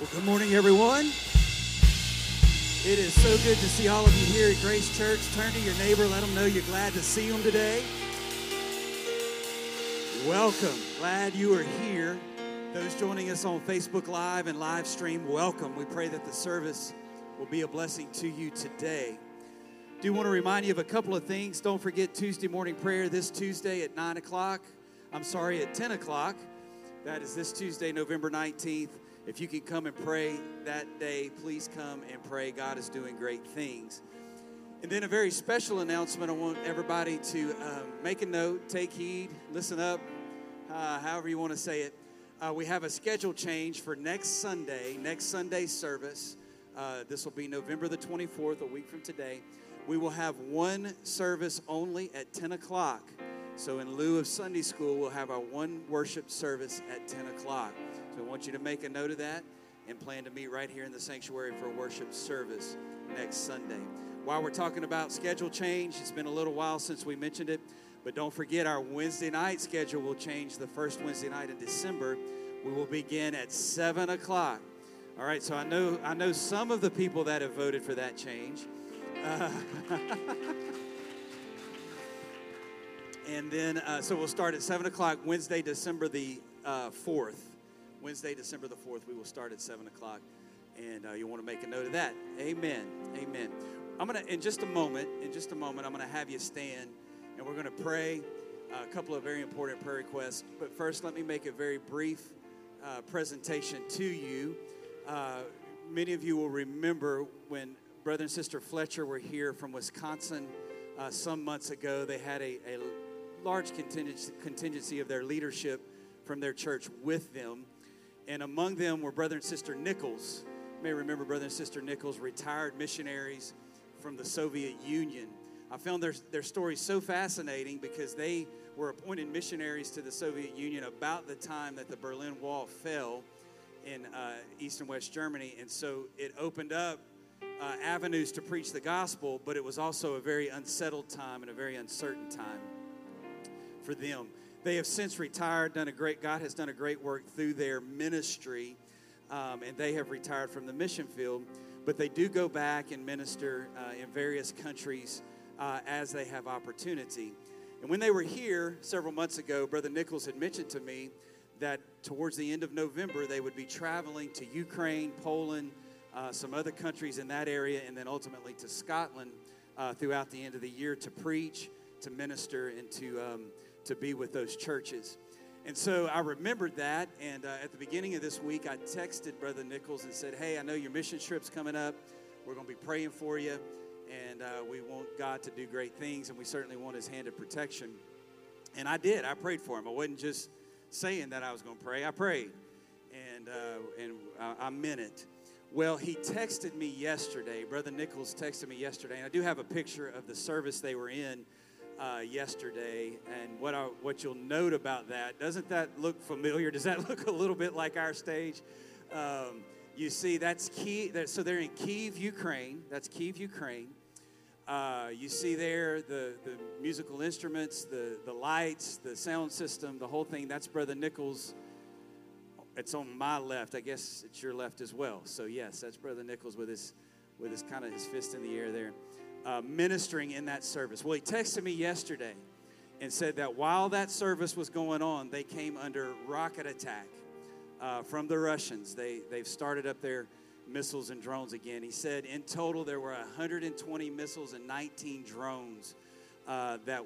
Well, good morning, everyone. It is so good to see all of you here at Grace Church. Turn to your neighbor, let them know you're glad to see them today. Welcome. Glad you are here. Those joining us on Facebook Live and live stream, welcome. We pray that the service will be a blessing to you today. Do want to remind you of a couple of things. Don't forget Tuesday morning prayer this Tuesday at 10 o'clock. That is this Tuesday, November 19th. If you can come and pray that day, please come and pray. God is doing great things. And then a very special announcement. I want everybody to make a note, take heed, listen up, however you want to say it. We have a schedule change for next Sunday service. This will be November the 24th, a week from today. We will have one service only at 10 o'clock. So in lieu of Sunday school, we'll have our one worship service at 10 o'clock. So I want you to make a note of that and plan to meet right here in the sanctuary for a worship service next Sunday. While we're talking about schedule change, it's been a little while since we mentioned it, but don't forget our Wednesday night schedule will change the first Wednesday night in December. We will begin at 7 o'clock. All right, so I know some of the people that have voted for that change. And then, so we'll start at 7 o'clock Wednesday, December the 4th. Wednesday, December the 4th, we will start at 7 o'clock, and you want to make a note of that. Amen. Amen. In just a moment, I'm going to have you stand, and we're going to pray a couple of very important prayer requests. But first, let me make a very brief presentation to you. Many of you will remember when Brother and Sister Fletcher were here from Wisconsin some months ago. They had a large contingency of their leadership from their church with them. And among them were Brother and Sister Nichols. You may remember Brother and Sister Nichols, retired missionaries from the Soviet Union. I found their story so fascinating because they were appointed missionaries to the Soviet Union about the time that the Berlin Wall fell in East and West Germany. And so it opened up avenues to preach the gospel, but it was also a very unsettled time and a very uncertain time for them. They have since retired, God has done a great work through their ministry, and they have retired from the mission field, but they do go back and minister in various countries as they have opportunity. And when they were here several months ago, Brother Nichols had mentioned to me that towards the end of November, they would be traveling to Ukraine, Poland, some other countries in that area, and then ultimately to Scotland throughout the end of the year to preach, to minister, and to be with those churches. And so I remembered that, and at the beginning of this week, I texted Brother Nichols and said, hey, I know your mission trip's coming up. We're going to be praying for you, and we want God to do great things, and we certainly want his hand of protection. And I did. I prayed for him. I wasn't just saying that I was going to pray. I prayed, and I meant it. Well, he texted me yesterday. Brother Nichols texted me yesterday, and I do have a picture of the service they were in yesterday, and what you'll note about that, doesn't that look familiar? Does that look a little bit like our stage? You see, that's Kyiv. So they're in Kyiv, Ukraine. That's Kyiv, Ukraine. You see there the musical instruments, the lights, the sound system, the whole thing. That's Brother Nichols. It's on my left. I guess it's your left as well. So yes, that's Brother Nichols with his kind of his fist in the air there. Ministering in that service. Well, he texted me yesterday and said that while that service was going on, they came under rocket attack from the Russians. They've started up their missiles and drones again. He said in total there were 120 missiles and 19 drones that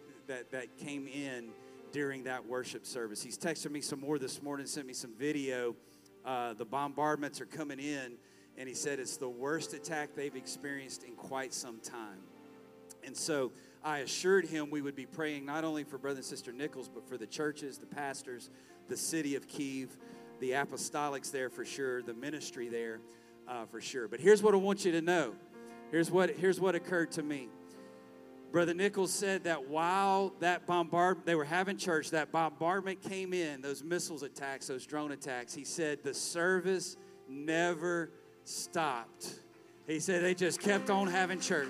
came in during that worship service. He's texted me some more this morning, sent me some video. The bombardments are coming in. And he said it's the worst attack they've experienced in quite some time. And so I assured him we would be praying not only for Brother and Sister Nichols, but for the churches, the pastors, the city of Kyiv, the apostolics there for sure, the ministry there for sure. But here's what I want you to know. Here's what occurred to me. Brother Nichols said that while that they were having church, that bombardment came in, those missiles attacks, those drone attacks, he said the service never stopped. He said they just kept on having church.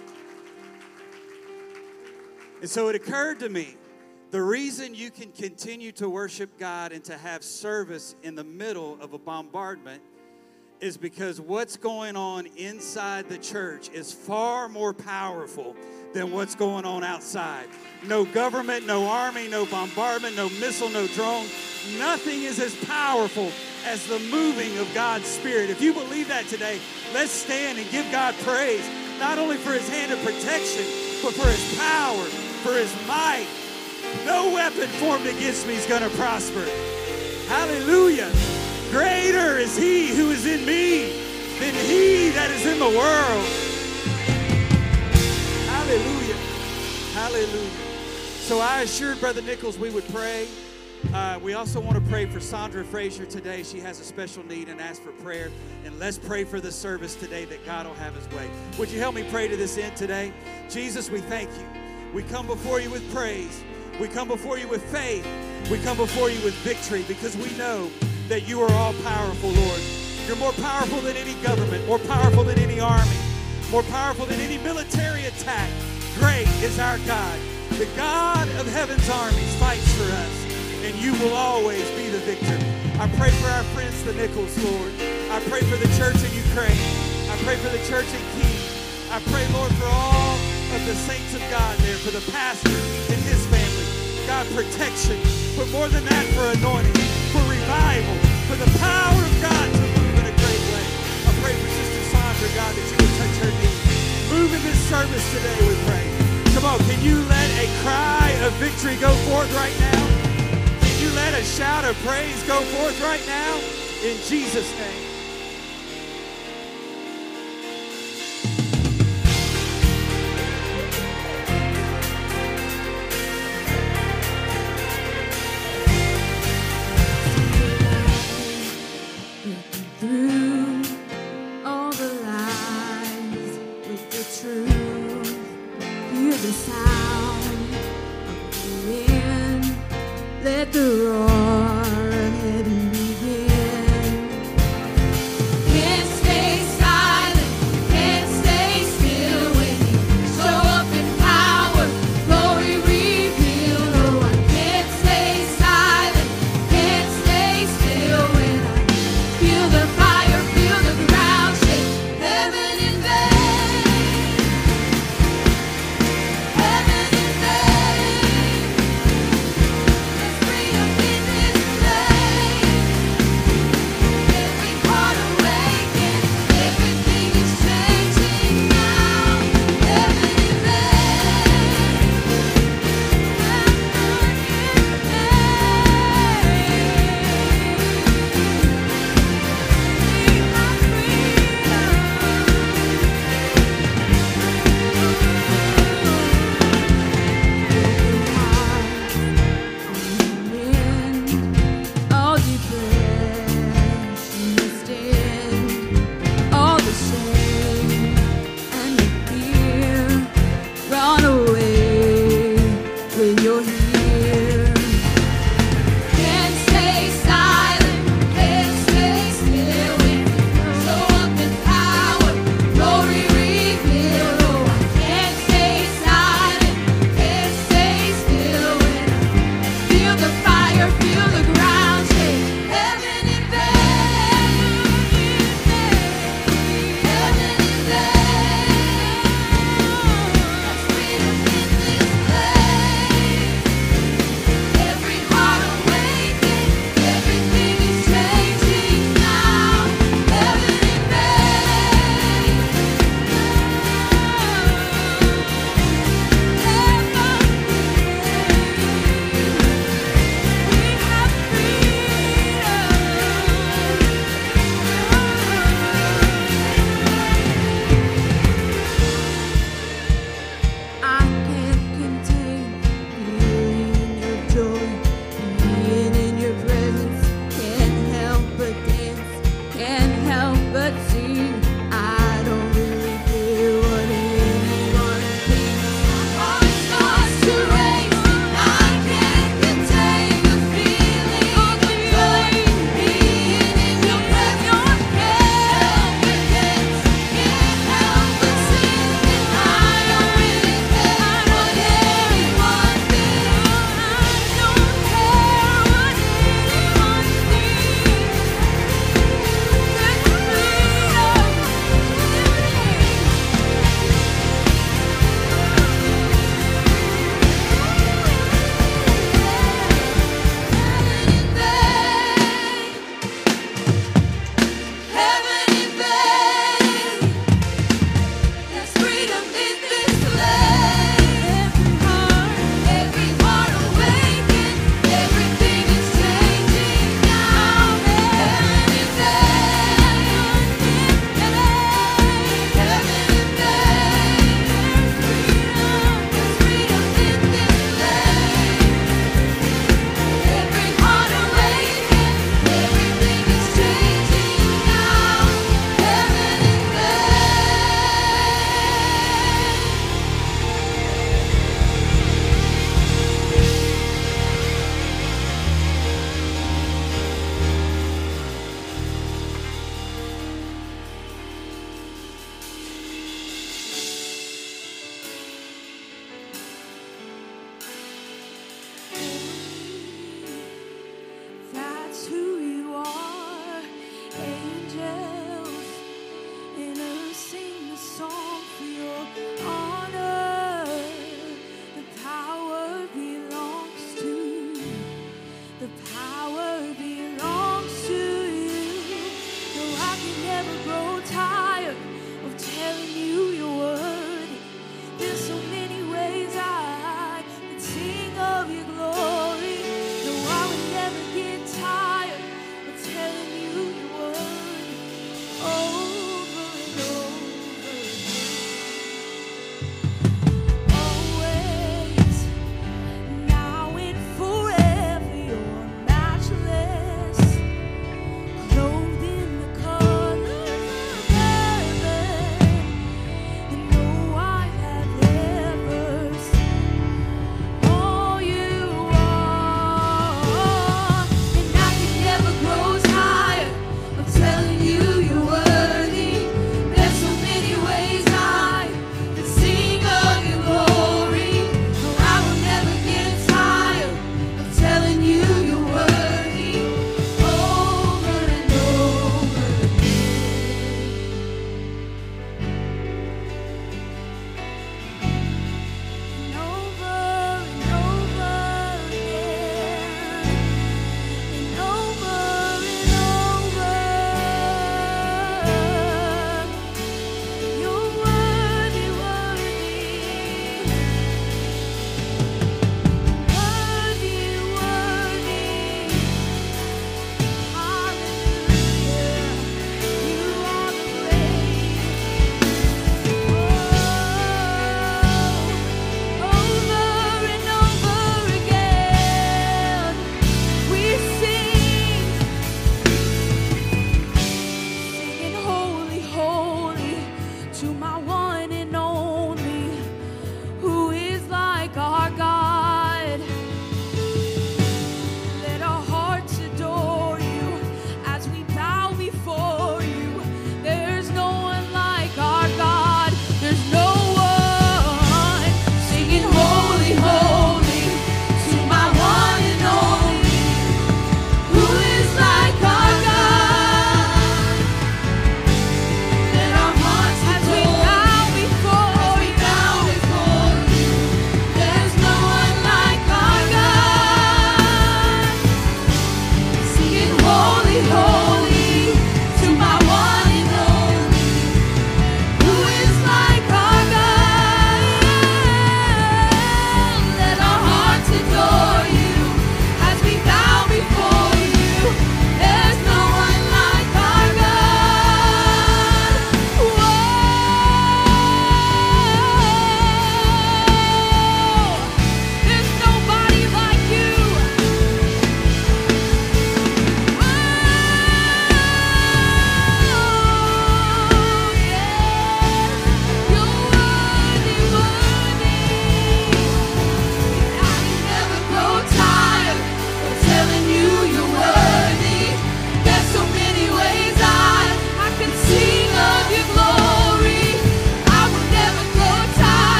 And so it occurred to me, the reason you can continue to worship God and to have service in the middle of a bombardment is because what's going on inside the church is far more powerful than what's going on outside. No government, no army, no bombardment, no missile, no drone. Nothing is as powerful as the moving of God's Spirit. If you believe that today, let's stand and give God praise, not only for his hand of protection, but for his power, for his might. No weapon formed against me is going to prosper. Hallelujah. Greater is he who is in me than he that is in the world. Hallelujah. Hallelujah. So I assured Brother Nichols we would pray. We also want to pray for Sandra Frazier today. She has a special need and asked for prayer. And let's pray for the service today that God will have his way. Would you help me pray to this end today? Jesus, we thank you. We come before you with praise. We come before you with faith. We come before you with victory because we know that you are all powerful, Lord. You're more powerful than any government, more powerful than any army, more powerful than any military attack. Great is our God. The God of heaven's armies fights for us, and you will always be the victor. I pray for our friends, the Nichols, Lord. I pray for the church in Ukraine. I pray for the church in Kyiv. I pray, Lord, for all of the saints of God there, for the pastor and his family. God, protection, but more than that, for anointing, for revival, for the power of God to move in a great way. I pray for Sister Sandra, God, that you would touch her needs. Move in this service today, we pray. Come on, can you let a cry of victory go forth right now? Can you let a shout of praise go forth right now? In Jesus' name. Through all the lies with the truth, hear the sound of the wind, let the roar of heaven begin. Can't stay silent, can't stay still when you show up in power, glory revealed. Oh, I can't stay silent, can't stay still when I feel the fire, feel the ground shake, heaven invade, heaven invade. There's freedom within.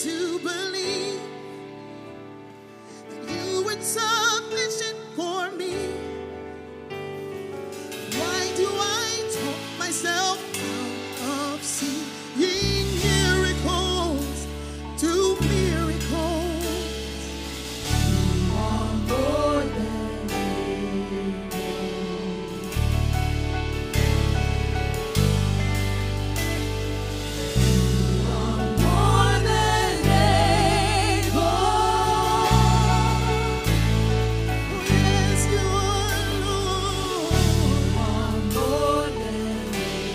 to believe that you were sufficient for me. Why do I talk myself out of seeing miracles to miracles? You are more than more than able. Oh, yes, you are, Lord. More than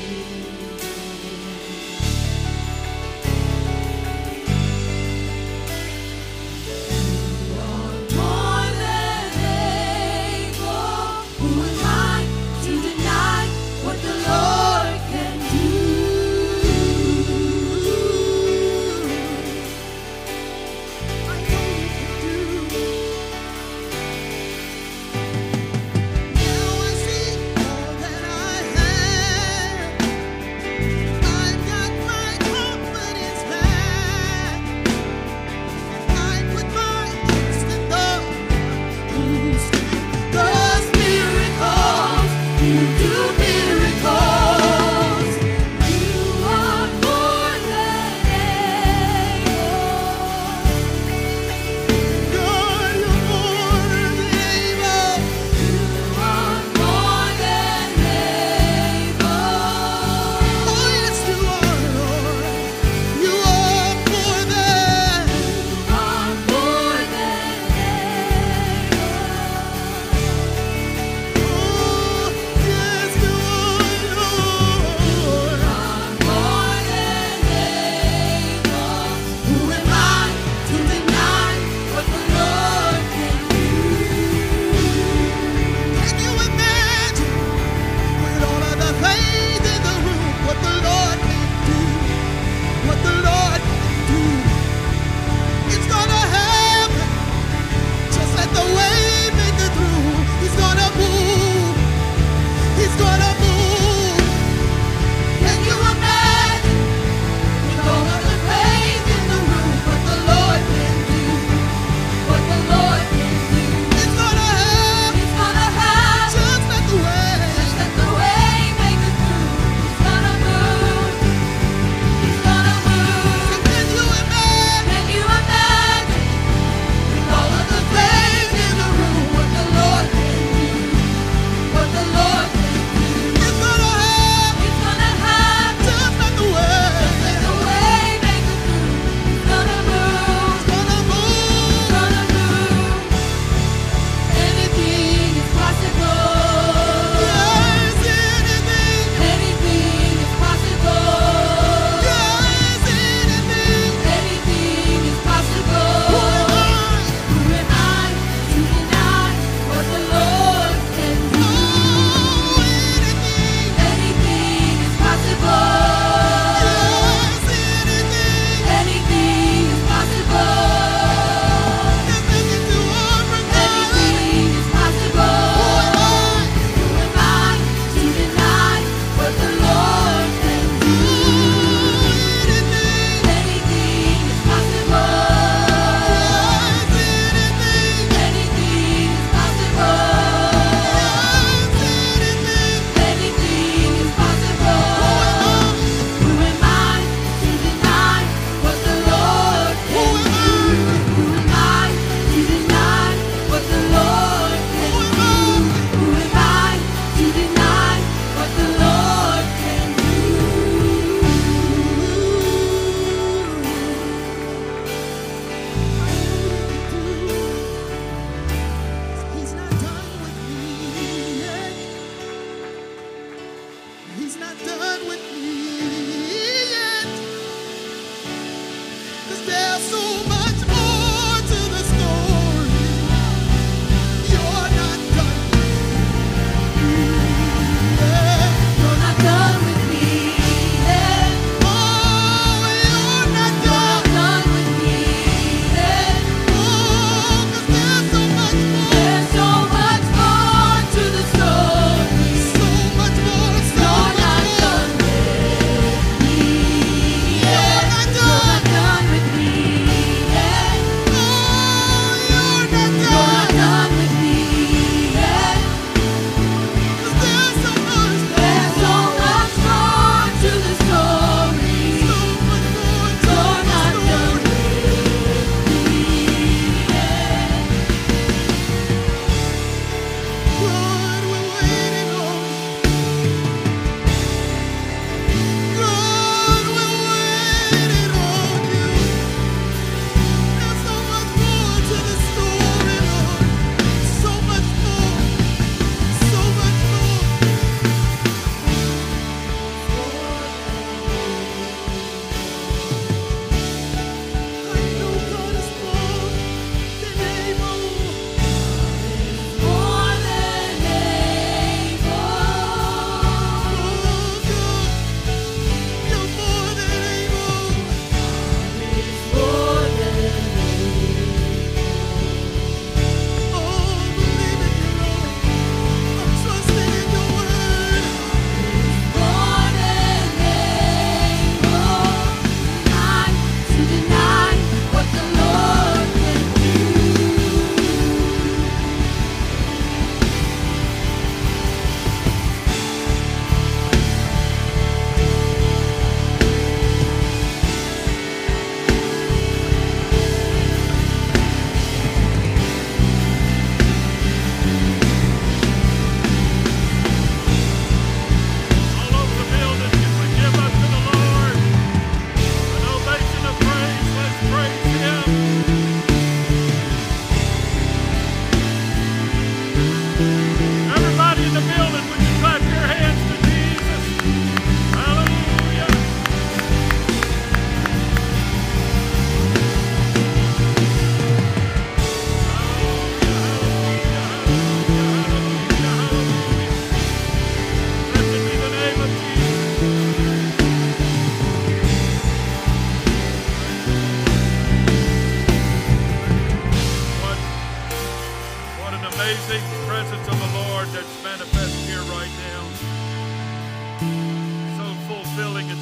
more than able. Who am I to deny what the Lord can do? I know you can do. Now I see all that I have. I've got my confidence back. I put my trust in the who still does miracles. You do miracles. You are more than able. God, you're more than able. You are more than able. Oh, yes, you are, Lord. You are more than. You are more than able. Oh, yes, you are, Lord. You are more than able. Who am I to deny what the Lord can do? Can you imagine with all of the faith in the room what the Lord can do? What the Lord can do? It's gonna happen. Just let the way make it through. He's gonna move. He's gonna move. Can you imagine with all of the faith in the room what the Lord can do? What the Lord can do? It's gonna happen. It's gonna happen. Just let the way. Just let the way make it through. He's gonna move. He's gonna move. So can you imagine? Can you imagine with all of the faith in the room what the Lord can do? What the Lord can do? It's gonna happen. It's gonna happen. Just let the way. Just let the way make it through. He's gonna move. He's gonna move. He's gonna move. Anything is possible. Yes, anything. Anything is possible. Yes, anything. Anything is possible. Who am I to deny what the Lord can do? Anything is possible. Yes, anything. Anything is possible. There's nothing too hard for God. Anything is possible. Who am I to deny what the Lord can do? Anything is possible. Yes, anything. Anything is possible. Yes, anything. Anything is possible. Who am I to deny what the Lord can do? Who am I to deny what the Lord can do? Who am I to deny what the Lord can do? He's not done with me yet. He's not done with me yet. 'Cause there's so much more to the story. You're not done with me yet. You're not done with me yet. Oh, you're not done with me yet. Oh, 'cause there's so much more. There's so much more to the story. So much more. So much more.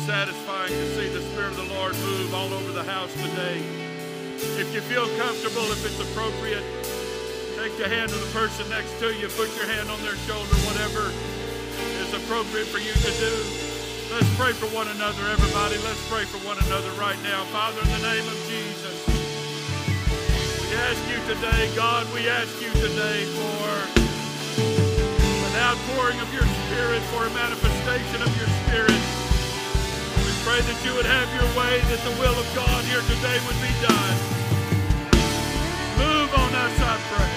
satisfying to see the Spirit of the Lord move all over the house today. If you feel comfortable, if it's appropriate, take the hand of the person next to you, put your hand on their shoulder, whatever is appropriate for you to do. Let's pray for one another, everybody. Let's pray for one another right now. Father, in the name of Jesus, we ask you today, God, we ask you today for an outpouring of your Spirit, for a manifestation of your Spirit. We pray that you would have your way, that the will of God here today would be done. Move on us, I pray.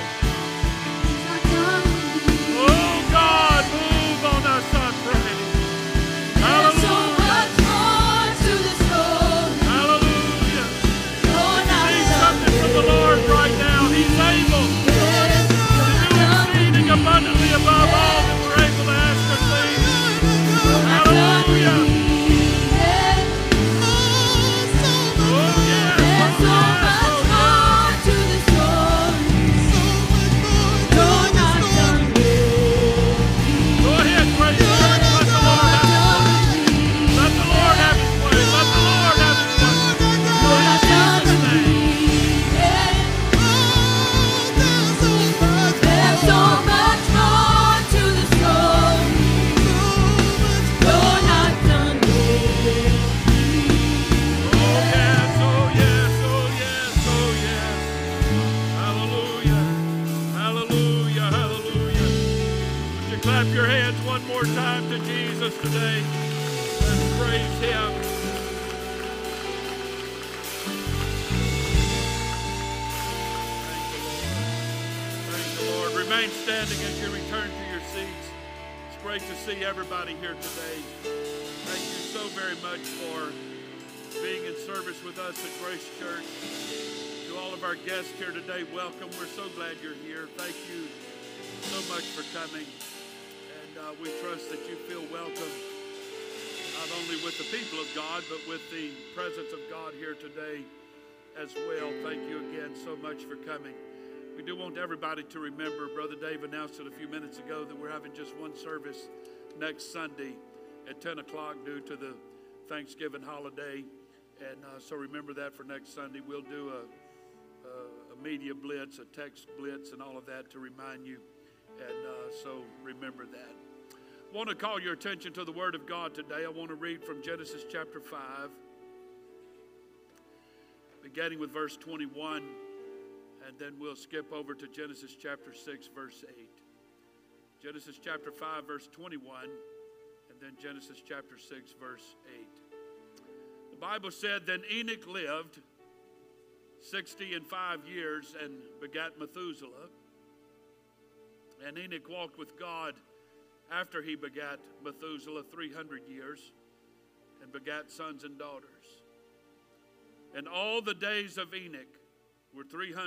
Oh, God, move on us, I pray. There's so much more to the story. Hallelujah. You're not Need done something from the Lord right now. He's able to do exceeding abundantly above all that we're able to ask or think. Hallelujah. Oh, yes. There's so much more to the story. You're not done with. Go ahead, praise the Lord. Let the Lord have his way. Let the Lord have his way. You're not done In Jesus' name. There's so much more to the story. You're not done with. Oh yes, oh yes, oh yes, oh yes. Hallelujah, hallelujah, hallelujah. Would you clap your hands one more time to Jesus today? Let's praise him. Thank the Lord. Remain standing as you return to your seats. It's great to see everybody here today. Thank you so very much for being in service with us at Grace Church. To all of our guests here today, welcome. We're so glad you're here. Thank you so much for coming. And we trust that you feel welcome, not only with the people of God, but with the presence of God here today as well. Thank you again so much for coming. We do want everybody to remember, Brother Dave announced it a few minutes ago, that we're having just one service next Sunday at 10 o'clock due to the Thanksgiving holiday. And so remember that for next Sunday. We'll do a media blitz, a text blitz, and all of that to remind you. And so remember that. I want to call your attention to the Word of God today. I want to read from Genesis chapter 5, beginning with verse 21. And then we'll skip over to Genesis chapter 6, verse 8. Genesis chapter 5, verse 21. And then Genesis chapter 6, verse 8. The Bible said, Then Enoch lived 65 years and begat Methuselah. And Enoch walked with God after he begat Methuselah 300 years and begat sons and daughters. And all the days of Enoch were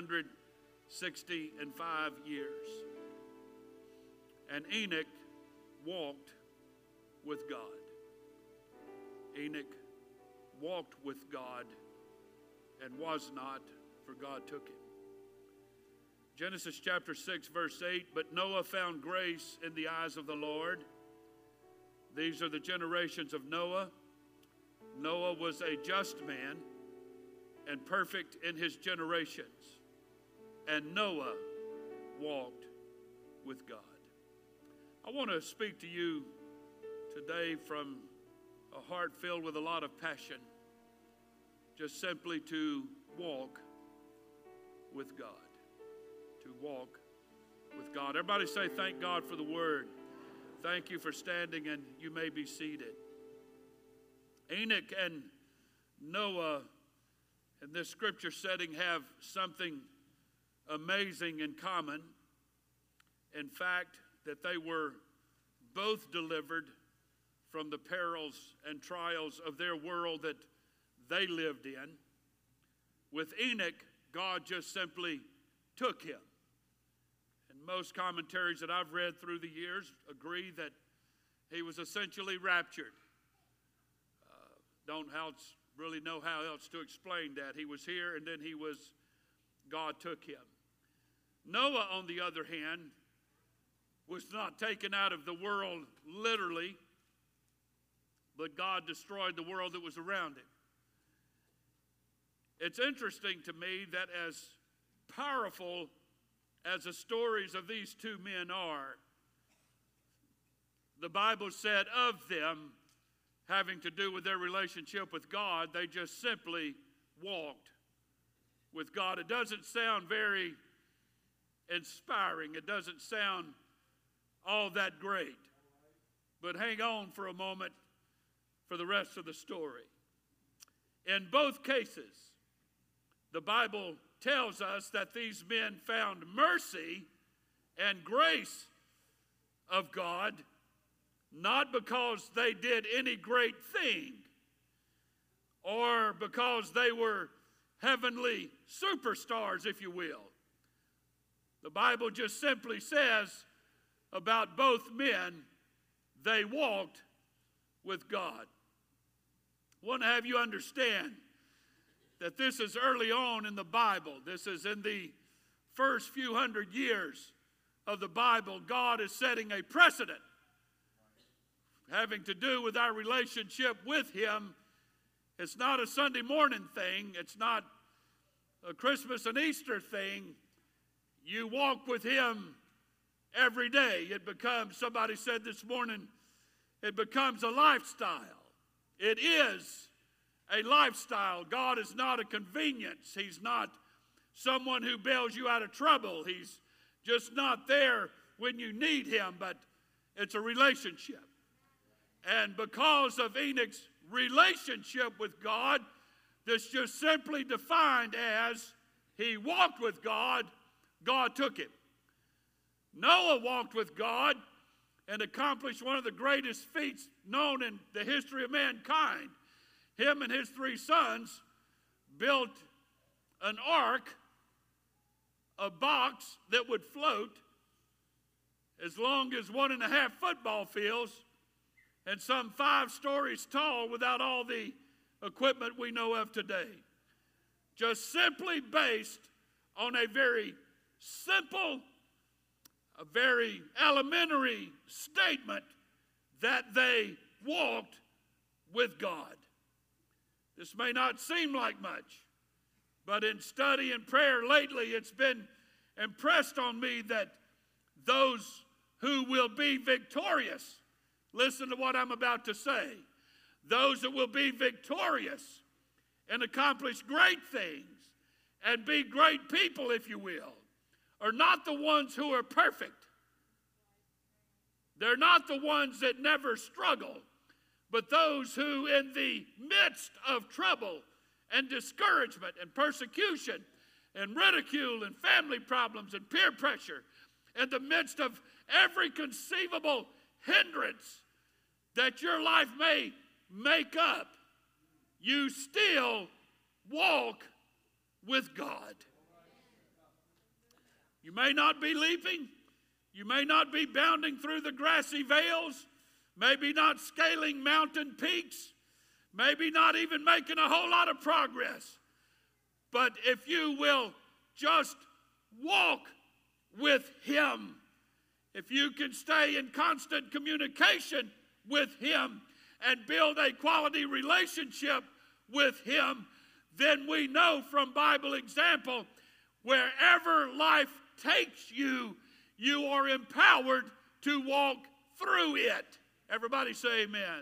365 years. And Enoch walked with God. Enoch walked with God and was not, for God took him. Genesis chapter 6, verse 8, But Noah found grace in the eyes of the Lord. These are the generations of Noah. Noah was a just man and perfect in his generations. And Noah walked with God. I want to speak to you today from a heart filled with a lot of passion, just simply to walk with God. To walk with God. Everybody say, thank God for the word. Thank you for standing, and you may be seated. Enoch and Noah in this scripture setting have something amazing in common. In fact, that they were both delivered from the perils and trials of their world that they lived in. With Enoch, God just simply took him. And most commentaries that I've read through the years agree that he was essentially raptured. Don't really know how else to explain that. He was here and then God took him. Noah, on the other hand, was not taken out of the world literally, but God destroyed the world that was around him. It's interesting to me that as powerful as the stories of these two men are, the Bible said of them, having to do with their relationship with God, they just simply walked with God. It doesn't sound very inspiring. It doesn't sound all that great. But hang on for a moment for the rest of the story. In both cases, the Bible tells us that these men found mercy and grace of God, not because they did any great thing or because they were heavenly superstars, if you will. The Bible just simply says about both men, they walked with God. I want to have you understand that this is early on in the Bible. This is in the first few hundred years of the Bible. God is setting a precedent having to do with our relationship with him. It's not a Sunday morning thing. It's not a Christmas and Easter thing. You walk with him every day. It becomes, somebody said this morning, it becomes a lifestyle. It is a lifestyle. God is not a convenience. He's not someone who bails you out of trouble. He's just not there when you need him, but it's a relationship. And because of Enoch's relationship with God, this just simply defined as he walked with God, God took him. Noah walked with God and accomplished one of the greatest feats known in the history of mankind. Him and his 3 sons built an ark, a box that would float as long as 1.5 football fields and some 5 stories tall without all the equipment we know of today. Just simply based on a very simple, a very elementary statement that they walked with God. This may not seem like much, but in study and prayer lately, it's been impressed on me that those who will be victorious, listen to what I'm about to say, those that will be victorious and accomplish great things and be great people, if you will, are not the ones who are perfect. They're not the ones that never struggle, but those who in the midst of trouble and discouragement and persecution and ridicule and family problems and peer pressure, in the midst of every conceivable hindrance that your life may make up, you still walk with God. You may not be leaping. You may not be bounding through the grassy vales. Maybe not scaling mountain peaks. Maybe not even making a whole lot of progress. But if you will just walk with him, if you can stay in constant communication with him and build a quality relationship with him, then we know from Bible example, wherever life takes you, you are empowered to walk through it. Everybody say amen.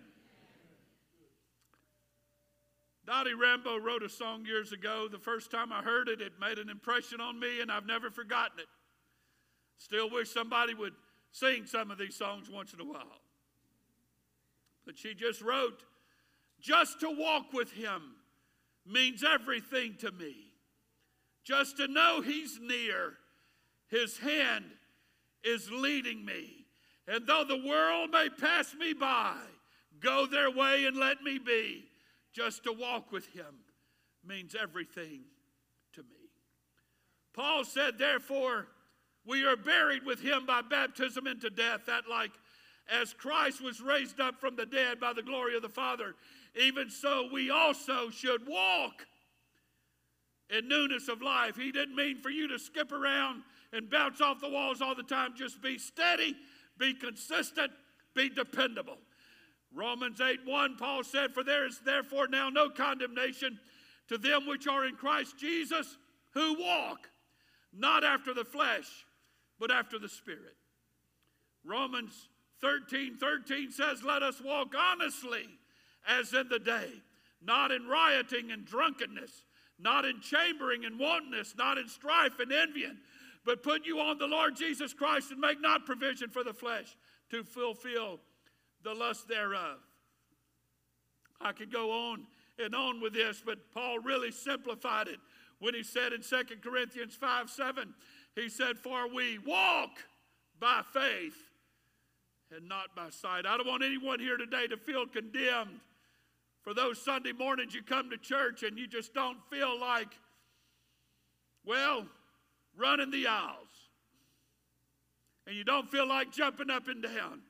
Dottie Rambo wrote a song years ago. The first time I heard it, it made an impression on me, and I've never forgotten it. Still wish somebody would sing some of these songs once in a while. But she just wrote, just to walk with him means everything to me. Just to know he's near, his hand is leading me. And though the world may pass me by, go their way and let me be. Just to walk with him means everything to me. Paul said, therefore, we are buried with him by baptism into death, that like as Christ was raised up from the dead by the glory of the Father, even so we also should walk in newness of life. He didn't mean for you to skip around and bounce off the walls all the time. Just be steady, be consistent, be dependable. Romans 8:1, Paul said, "For there is therefore now no condemnation to them which are in Christ Jesus, who walk not after the flesh, but after the Spirit." Romans 13:13 says, "Let us walk honestly as in the day, not in rioting and drunkenness, not in chambering and wantonness, not in strife and envying, but put you on the Lord Jesus Christ and make not provision for the flesh to fulfill the lust thereof." I could go on and on with this, but Paul really simplified it when he said in 2 Corinthians 5:7, he said, "For we walk by faith and not by sight." I don't want anyone here today to feel condemned for those Sunday mornings you come to church and you just don't feel like, well, running the aisles. And you don't feel like jumping up and down.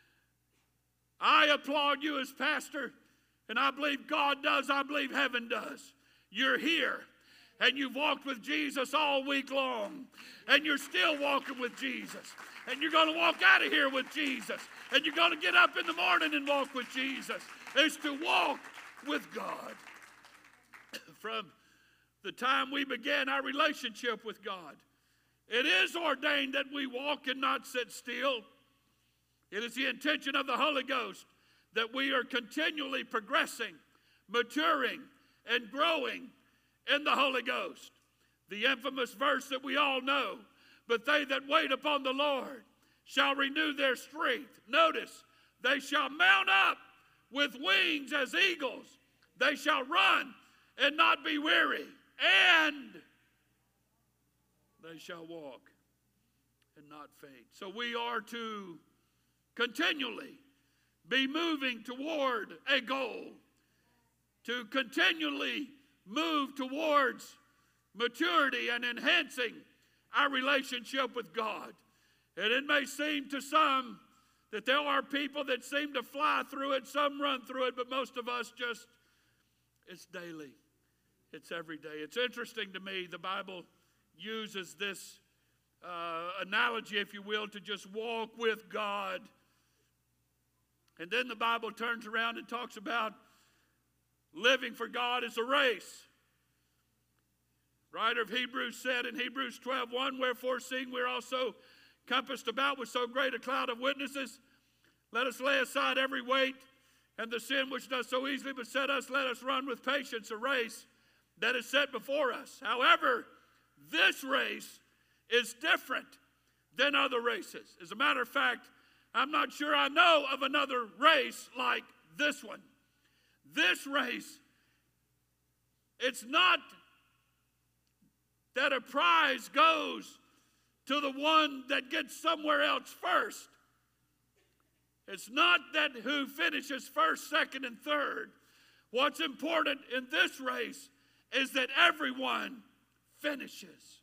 I applaud you as pastor, and I believe God does, I believe heaven does. You're here, and you've walked with Jesus all week long, and you're still walking with Jesus, and you're going to walk out of here with Jesus, and you're going to get up in the morning and walk with Jesus. It's to walk with God. From the time we began our relationship with God, it is ordained that we walk and not sit still. It is the intention of the Holy Ghost that we are continually progressing, maturing, and growing in the Holy Ghost. The infamous verse that we all know, "But they that wait upon the Lord shall renew their strength." Notice, they shall mount up with wings as eagles. They shall run and not be weary, and they shall walk and not faint. So we are to continually be moving toward a goal, to continually move towards maturity and enhancing our relationship with God. And it may seem to some that there are people that seem to fly through it, some run through it, but most of us just, it's daily. It's every day. It's interesting to me, the Bible uses this analogy, if you will, to just walk with God. And then the Bible turns around and talks about living for God as a race. Writer of Hebrews said in Hebrews 12:1, "Wherefore, seeing we're also compassed about with so great a cloud of witnesses, let us lay aside every weight and the sin which does so easily beset us. Let us run with patience a race that is set before us." However, this race is different than other races. As a matter of fact, I'm not sure I know of another race like this one. This race, it's not that a prize goes to the one that gets somewhere else first. It's not that who finishes first, second, and third. What's important in this race is that everyone finishes.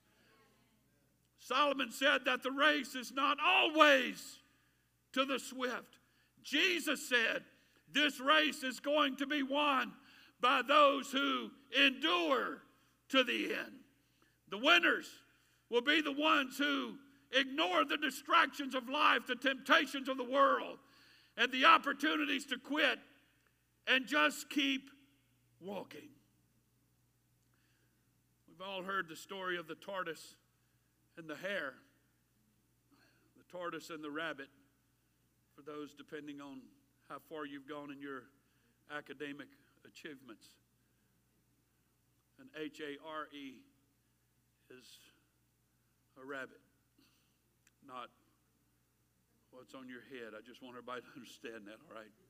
Solomon said that the race is not always to the swift. Jesus said this race is going to be won by those who endure to the end. The winners will be the ones who ignore the distractions of life, the temptations of the world, and the opportunities to quit and just keep walking. We've all heard the story of the tortoise and the hare, the tortoise and the rabbit, for those depending on how far you've gone in your academic achievements. And H-A-R-E is a rabbit, not what's on your head. I just want everybody to understand that, all right?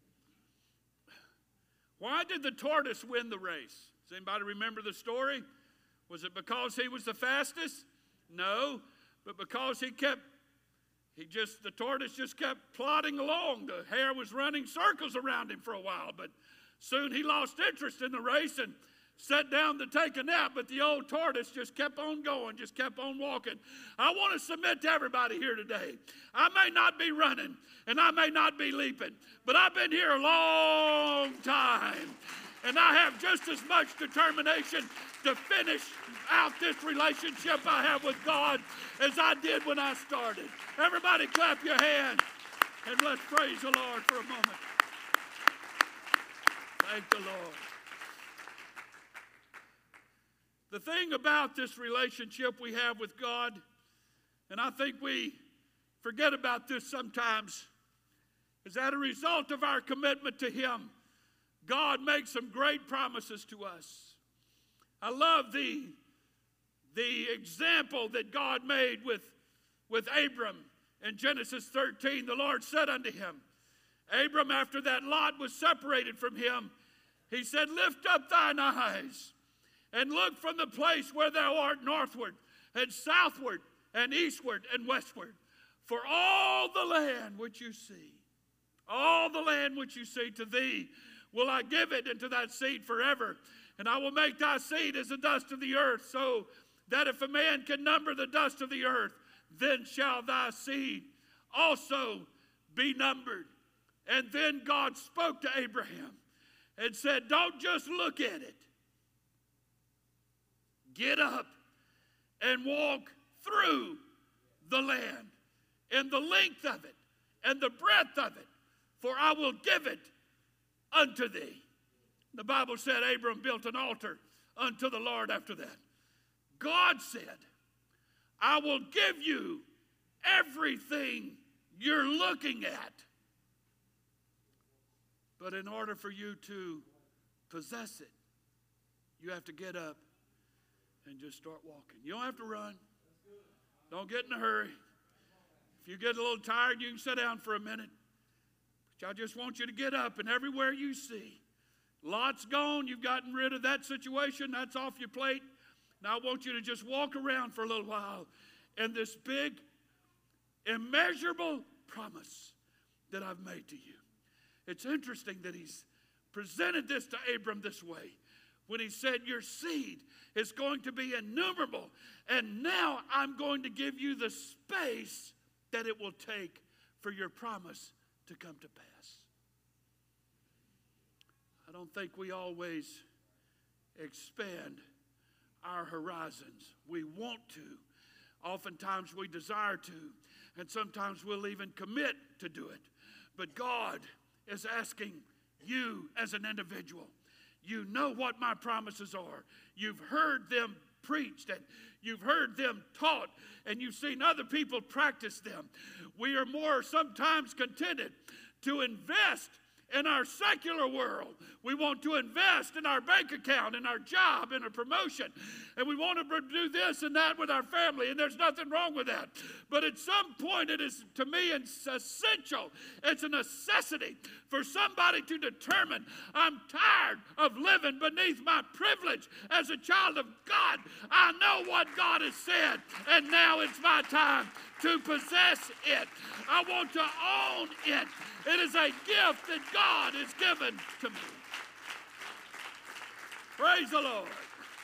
Why did the tortoise win the race? Does anybody remember the story? Was it because he was the fastest? No, but because the tortoise just kept plodding along. The hare was running circles around him for a while, but soon he lost interest in the race and sat down to take a nap, but the old tortoise just kept on going, just kept on walking. I want to submit to everybody here today. I may not be running, and I may not be leaping, but I've been here a long time, and I have just as much determination to finish out this relationship I have with God as I did when I started. Everybody clap your hands, and let's praise the Lord for a moment. Thank the Lord. The thing about this relationship we have with God, and I think we forget about this sometimes, is that a result of our commitment to Him, God makes some great promises to us. I love the example that God made with Abram in Genesis 13. The Lord said unto him, Abram, after that Lot was separated from him, He said, lift up thine eyes and look from the place where thou art northward and southward and eastward and westward. For all the land which you see, all the land which you see, to thee will I give it, and to thy seed forever. And I will make thy seed as the dust of the earth, so that if a man can number the dust of the earth, then shall thy seed also be numbered. And then God spoke to Abraham and said, don't just look at it. Get up and walk through the land, and the length of it, and the breadth of it, for I will give it unto thee. The Bible said Abram built an altar unto the Lord after that. God said, I will give you everything you're looking at. But in order for you to possess it, you have to get up and just start walking. You don't have to run. Don't get in a hurry. If you get a little tired, you can sit down for a minute. But I just want you to get up, and everywhere you see, Lot's gone, you've gotten rid of that situation, that's off your plate. Now I want you to just walk around for a little while in this big, immeasurable promise that I've made to you. It's interesting that He's presented this to Abram this way, when He said your seed is going to be innumerable, and now I'm going to give you the space that it will take for your promise to come to pass. I don't think we always expand our horizons. We want to. Oftentimes we desire to, and sometimes we'll even commit to do it. But God is asking you as an individual, you know what my promises are. You've heard them preached, and you've heard them taught, and you've seen other people practice them. We are more sometimes contented to invest in our secular world. We want to invest in our bank account, in our job, in a promotion. And we want to do this and that with our family, and there's nothing wrong with that. But at some point, it is, to me, it's essential. It's a necessity for somebody to determine, I'm tired of living beneath my privilege as a child of God. I know what God has said, and now it's my time to possess it. I want to own it. It is a gift that God has given to me. Praise the Lord.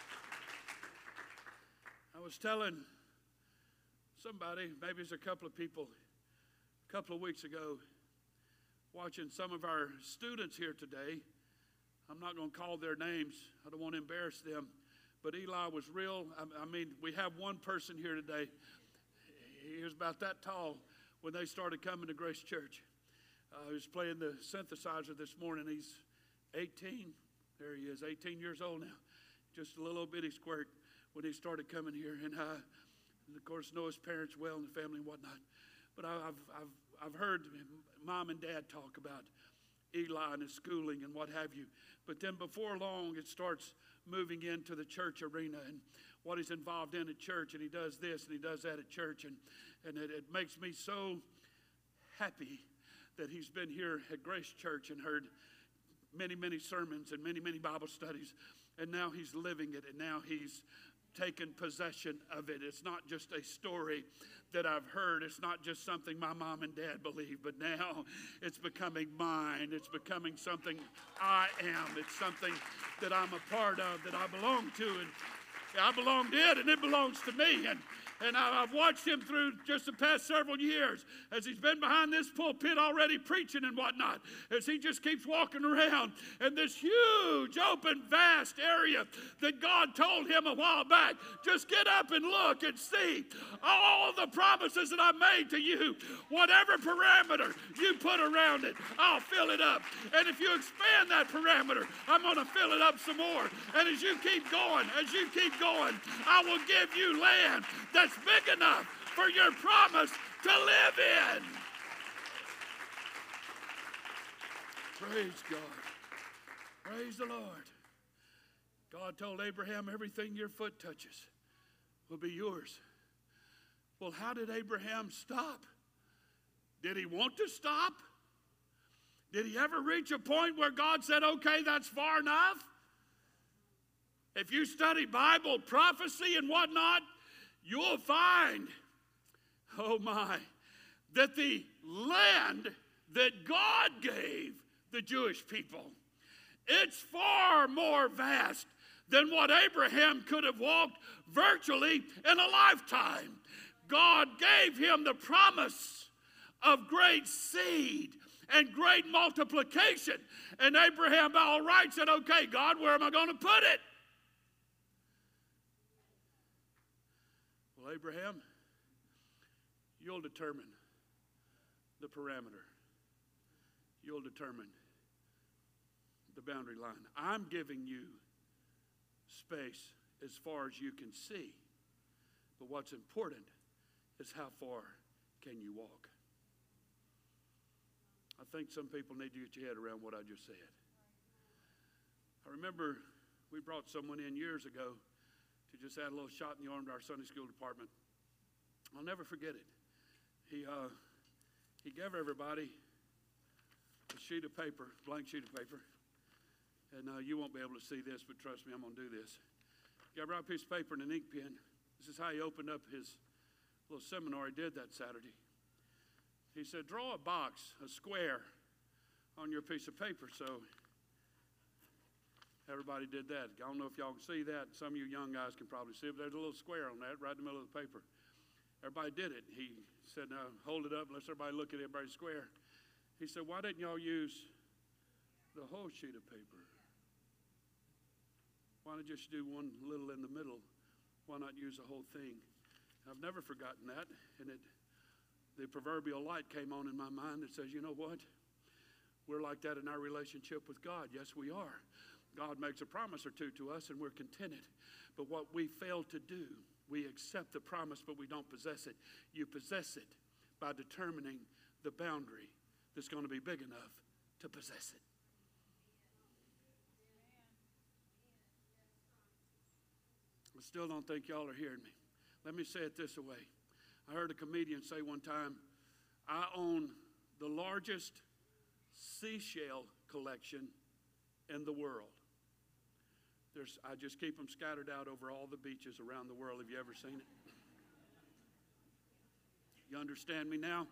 I was telling somebody, maybe it's a couple of people, a couple of weeks ago, watching some of our students here today. I'm not going to call their names. I don't want to embarrass them. But Eli was real. I mean, we have one person here today. He was about that tall when they started coming to Grace Church. He was playing the synthesizer this morning. He's 18. There he is, 18 years old now. Just a little bitty squirt when he started coming here. And of course, know his parents well and the family and whatnot. But I've heard Mom and Dad talk about Eli and his schooling and what have you. But then before long, it starts moving into the church arena and what he's involved in at church. And he does this and he does that at church. And it makes me so happy that he's been here at Grace Church and heard many, many sermons and many, many Bible studies. And now he's living it, and now he's taken possession of it. It's not just a story that I've heard. It's not just something my mom and dad believe, but now it's becoming mine. It's becoming something I am. It's something that I'm a part of, that I belong to, and I belong to it, and it belongs to me. And I've watched him through just the past several years as he's been behind this pulpit already preaching and whatnot, as he just keeps walking around in this huge, open, vast area that God told him a while back. Just get up and look and see all the promises that I made to you. Whatever parameter you put around it, I'll fill it up. And if you expand that parameter, I'm going to fill it up some more. And as you keep going, I will give you land that's big enough for your promise to live in. Praise God. Praise the Lord. God told Abraham, everything your foot touches will be yours. Well, how did Abraham stop? Did he want to stop? Did he ever reach a point where God said, okay, that's far enough? If you study Bible prophecy and whatnot, you'll find, oh my, that the land that God gave the Jewish people, it's far more vast than what Abraham could have walked virtually in a lifetime. God gave him the promise of great seed and great multiplication. And Abraham, all right, said, okay, God, where am I going to put it? Well, Abraham, you'll determine the parameter. You'll determine the boundary line. I'm giving you space as far as you can see. But what's important is how far can you walk? I think some people need to get your head around what I just said. I remember we brought someone in years ago to just add a little shot in the arm to our Sunday school department. I'll never forget it. He gave everybody a sheet of paper, blank sheet of paper. And you won't be able to see this, but trust me, I'm going to do this. He gave a piece of paper and an ink pen. This is how he opened up his little seminar he did that Saturday. He said, draw a box, a square, on your piece of paper. So everybody did that. I don't know if y'all can see that. Some of you young guys can probably see it. But there's a little square on that right in the middle of the paper. Everybody did it. He said, now hold it up and let everybody look at everybody's square. He said, why didn't y'all use the whole sheet of paper? Why not just do one little in the middle? Why not use the whole thing? I've never forgotten that. And the proverbial light came on in my mind that says, you know what? We're like that in our relationship with God. Yes, we are. God makes a promise or two to us and we're contented. But what we fail to do, we accept the promise but we don't possess it. You possess it by determining the boundary that's going to be big enough to possess it. I still don't think y'all are hearing me. Let me say it this way. I heard a comedian say one time, I own the largest seashell collection in the world. I just keep them scattered out over all the beaches around the world. Have you ever seen it? You understand me now?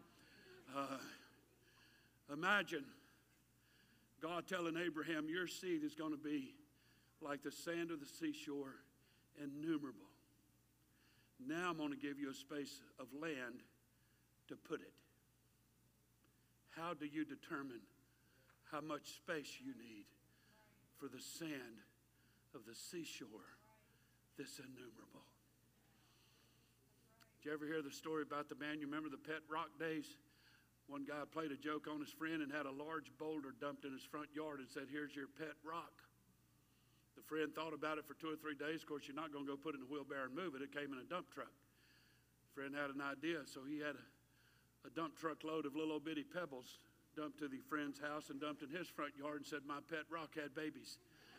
Imagine God telling Abraham, your seed is going to be like the sand of the seashore, innumerable. Now I'm going to give you a space of land to put it. How do you determine how much space you need for the sand of the seashore that's innumerable? Did you ever hear the story about the man? You remember the pet rock days? One guy played a joke on his friend and had a large boulder dumped in his front yard and said, here's your pet rock. The friend thought about it for 2 or 3 days. Of course, you're not going to go put it in a wheelbarrow and move it. It came in a dump truck. The friend had an idea, so he had a dump truck load of little old bitty pebbles dumped to the friend's house and dumped in his front yard and said, my pet rock had babies.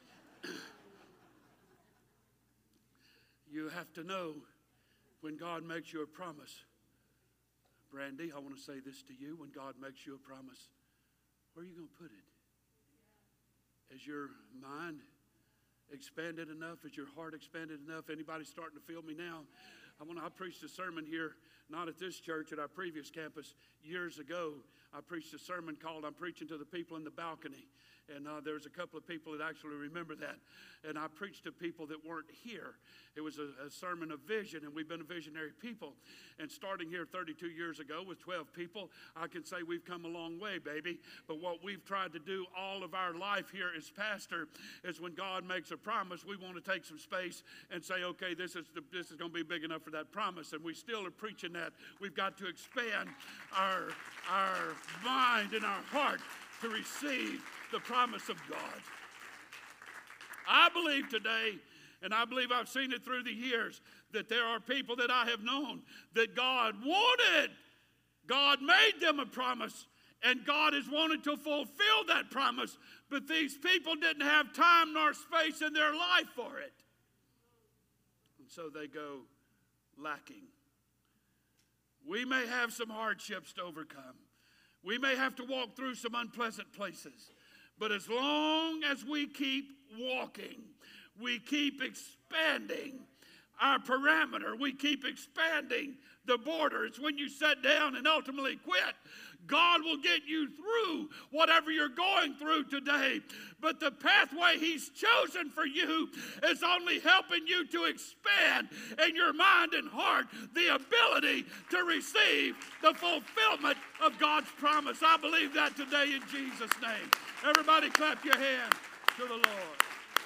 You have to know when God makes you a promise. Brandy, I want to say this to you. When God makes you a promise, where are you going to put it? Is your mind expanded enough? Is your heart expanded enough? Anybody starting to feel me now? I preached a sermon here, not at this church, at our previous campus years ago. I preached a sermon called I'm Preaching to the People in the Balcony. And there's a couple of people that actually remember that. And I preached to people that weren't here. It was a sermon of vision, and we've been a visionary people. And starting here 32 years ago with 12 people, I can say we've come a long way, baby. But what we've tried to do all of our life here as pastor is when God makes a promise, we want to take some space and say, okay, this is going to be big enough for that promise. And we still are preaching that. We've got to expand our mind and our heart to receive the promise of God. I believe today, and I believe I've seen it through the years, that there are people that I have known that God wanted. God made them a promise, and God has wanted to fulfill that promise, but these people didn't have time nor space in their life for it. And so they go lacking. We may have some hardships to overcome. We may have to walk through some unpleasant places. But as long as we keep walking, we keep expanding our parameter, we keep expanding the border. It's when you sit down and ultimately quit, God will get you through whatever you're going through today. But the pathway He's chosen for you is only helping you to expand in your mind and heart the ability to receive the fulfillment of God's promise. I believe that today in Jesus' name. Everybody clap your hands to the Lord.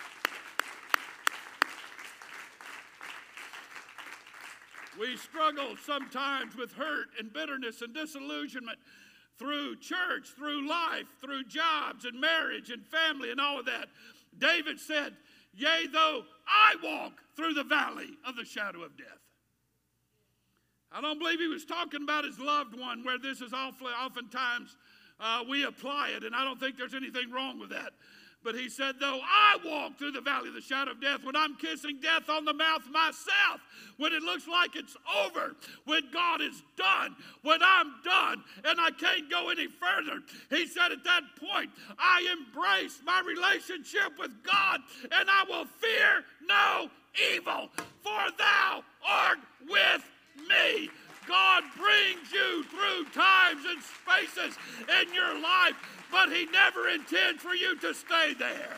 We struggle sometimes with hurt and bitterness and disillusionment through church, through life, through jobs and marriage and family and all of that. David said, yea, though I walk through the valley of the shadow of death. I don't believe he was talking about his loved one, where this is oftentimes we apply it, and I don't think there's anything wrong with that. But he said, though I walk through the valley of the shadow of death, when I'm kissing death on the mouth myself, when it looks like it's over, when God is done, when I'm done and I can't go any further, he said at that point, I embrace my relationship with God, and I will fear no evil, for thou art with me. God brings you through times and spaces in your life, but he never intends for you to stay there.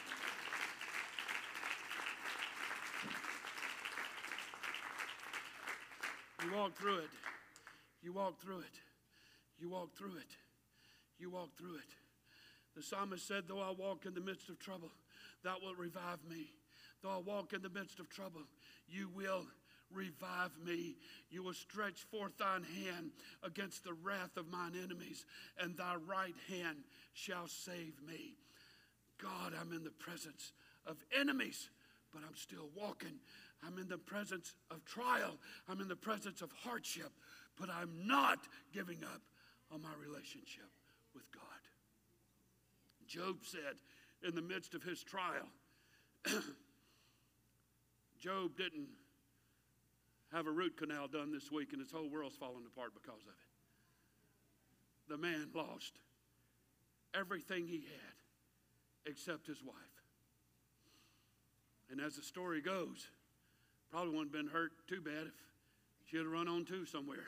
You walk through it. You walk through it. You walk through it. You walk through it. The psalmist said, though I walk in the midst of trouble, thou wilt revive me. Though I walk in the midst of trouble, you will revive me. You will stretch forth thine hand against the wrath of mine enemies, and thy right hand shall save me. God, I'm in the presence of enemies, but I'm still walking. I'm in the presence of trial. I'm in the presence of hardship, but I'm not giving up on my relationship with God. Job said in the midst of his trial, Job didn't have a root canal done this week, and his whole world's falling apart because of it. The man lost everything he had except his wife. And as the story goes, probably wouldn't have been hurt too bad if she had run on to somewhere.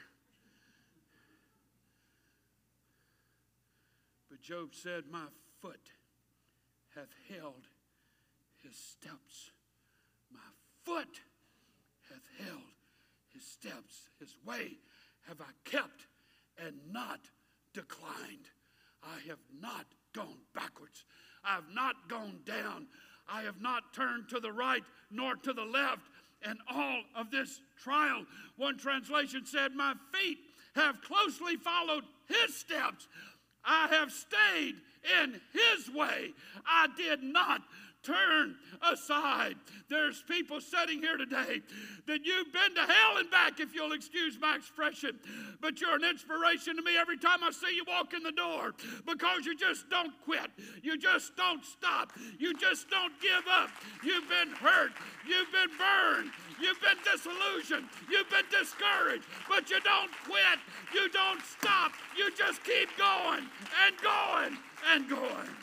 But Job said, my foot hath held his steps. My foot hath held his steps. His way have I kept and not declined. I have not gone backwards. I have not gone down. I have not turned to the right nor to the left. And all of this trial, one translation said, my feet have closely followed his steps. I have stayed in his way. I did not turn aside. There's people sitting here today that you've been to hell and back, if you'll excuse my expression, but you're an inspiration to me every time I see you walk in the door, because you just don't quit. You just don't stop. You just don't give up. You've been hurt. You've been burned. You've been disillusioned. You've been discouraged, but you don't quit. You don't stop. You just keep going and going and going.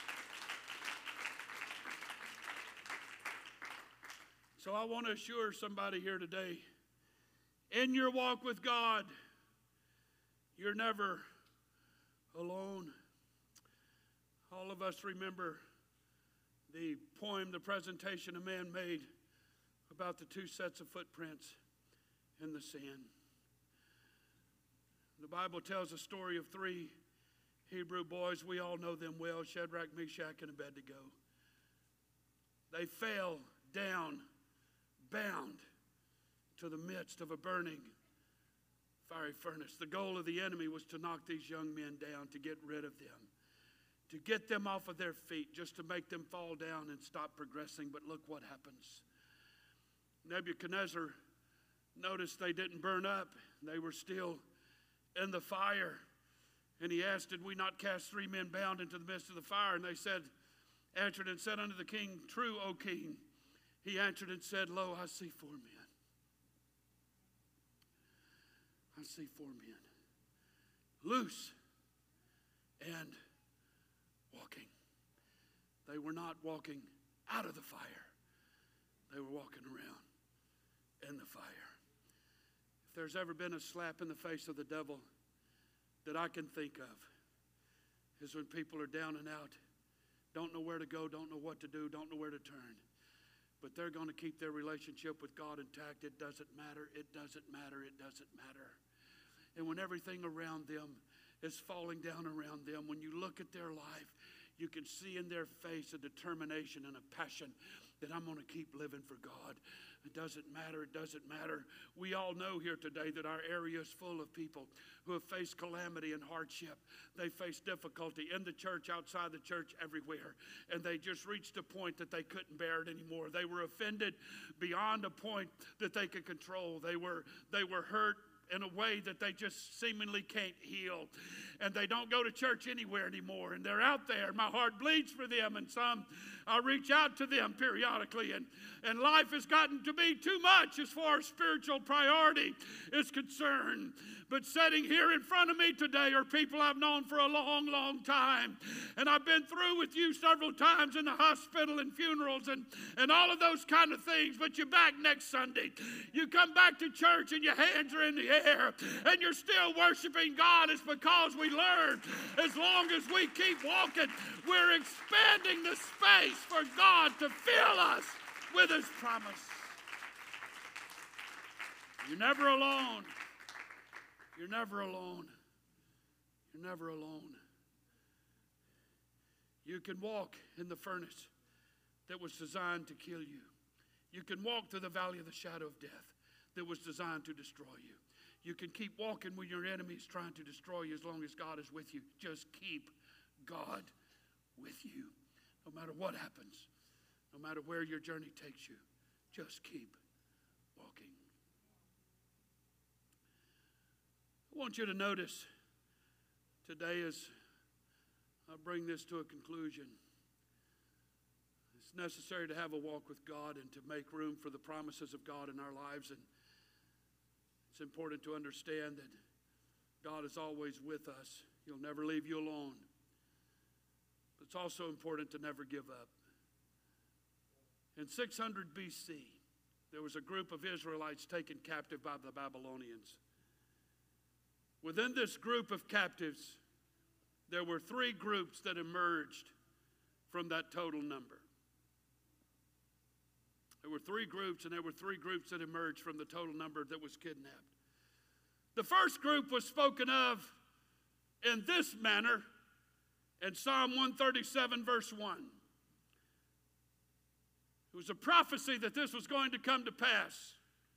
So I want to assure somebody here today, in your walk with God, you're never alone. All of us remember the poem, the presentation a man made about the two sets of footprints in the sand. The Bible tells a story of three Hebrew boys. We all know them well, Shadrach, Meshach, and Abednego. They fell down, bound to the midst of a burning fiery furnace. The goal of the enemy was to knock these young men down, to get rid of them, to get them off of their feet, just to make them fall down and stop progressing. But look what happens. Nebuchadnezzar noticed they didn't burn up. They were still in the fire. And he asked, did we not cast 3 men bound into the midst of the fire? And they answered and said unto the king, true, O king. He answered and said, lo, I see 4 men. I see 4 men, loose and walking. They were not walking out of the fire. They were walking around in the fire. If there's ever been a slap in the face of the devil that I can think of, is when people are down and out, don't know where to go, don't know what to do, don't know where to turn. But they're going to keep their relationship with God intact. It doesn't matter. It doesn't matter. It doesn't matter. And when everything around them is falling down around them, when you look at their life, you can see in their face a determination and a passion that I'm going to keep living for God. It doesn't matter. It doesn't matter. We all know here today that our area is full of people who have faced calamity and hardship. They face difficulty in the church, outside the church, everywhere. And they just reached a point that they couldn't bear it anymore. They were offended beyond a point that they could control. They were hurt in a way that they just seemingly can't heal. And they don't go to church anywhere anymore. And they're out there. My heart bleeds for them. And some, I reach out to them periodically. And life has gotten to be too much as far as spiritual priority is concerned. But sitting here in front of me today are people I've known for a long, long time. And I've been through with you several times in the hospital and funerals and all of those kind of things. But you're back next Sunday. You come back to church and your hands are in the air and you're still worshiping God. It's because we learn as long as we keep walking, we're expanding the space for God to fill us with His promise. You're never alone. You're never alone. You're never alone. You can walk in the furnace that was designed to kill you. You can walk through the valley of the shadow of death that was designed to destroy you. You can keep walking when your enemy is trying to destroy you as long as God is with you. Just keep God with you. No matter what happens, no matter where your journey takes you, just keep walking. I want you to notice today as I bring this to a conclusion, it's necessary to have a walk with God and to make room for the promises of God in our lives. And it's important to understand that God is always with us. He'll never leave you alone. But it's also important to never give up. In 600 BC, there was a group of Israelites taken captive by the Babylonians. Within this group of captives, there were 3 groups that emerged from that total number. There were 3 groups, and there were 3 groups that emerged from the total number that was kidnapped. The first group was spoken of in this manner in Psalm 137, verse 1. It was a prophecy that this was going to come to pass.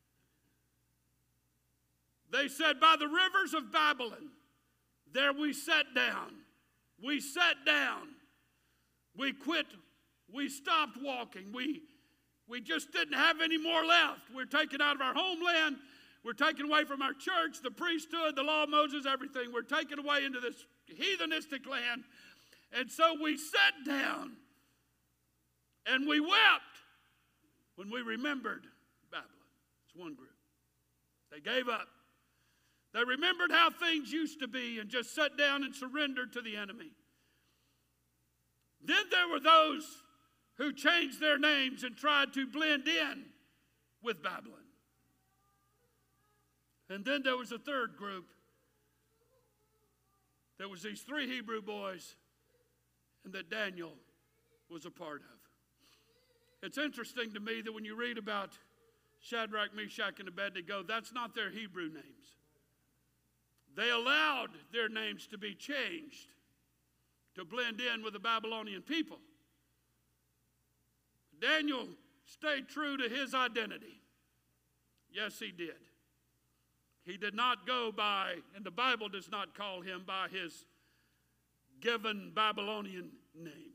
They said, by the rivers of Babylon, there we sat down. We sat down. We quit. We stopped walking. We just didn't have any more left. We're taken out of our homeland. We're taken away from our church, the priesthood, the law of Moses, everything. We're taken away into this heathenistic land. And so we sat down and we wept when we remembered Babylon. It's one group. They gave up. They remembered how things used to be and just sat down and surrendered to the enemy. Then there were those who changed their names and tried to blend in with Babylon. And then there was a third group. There was these 3 Hebrew boys, and that Daniel was a part of. It's interesting to me that when you read about Shadrach, Meshach, and Abednego, that's not their Hebrew names. They allowed their names to be changed to blend in with the Babylonian people. Daniel stayed true to his identity. Yes, he did. He did not go by, and the Bible does not call him by his given Babylonian name.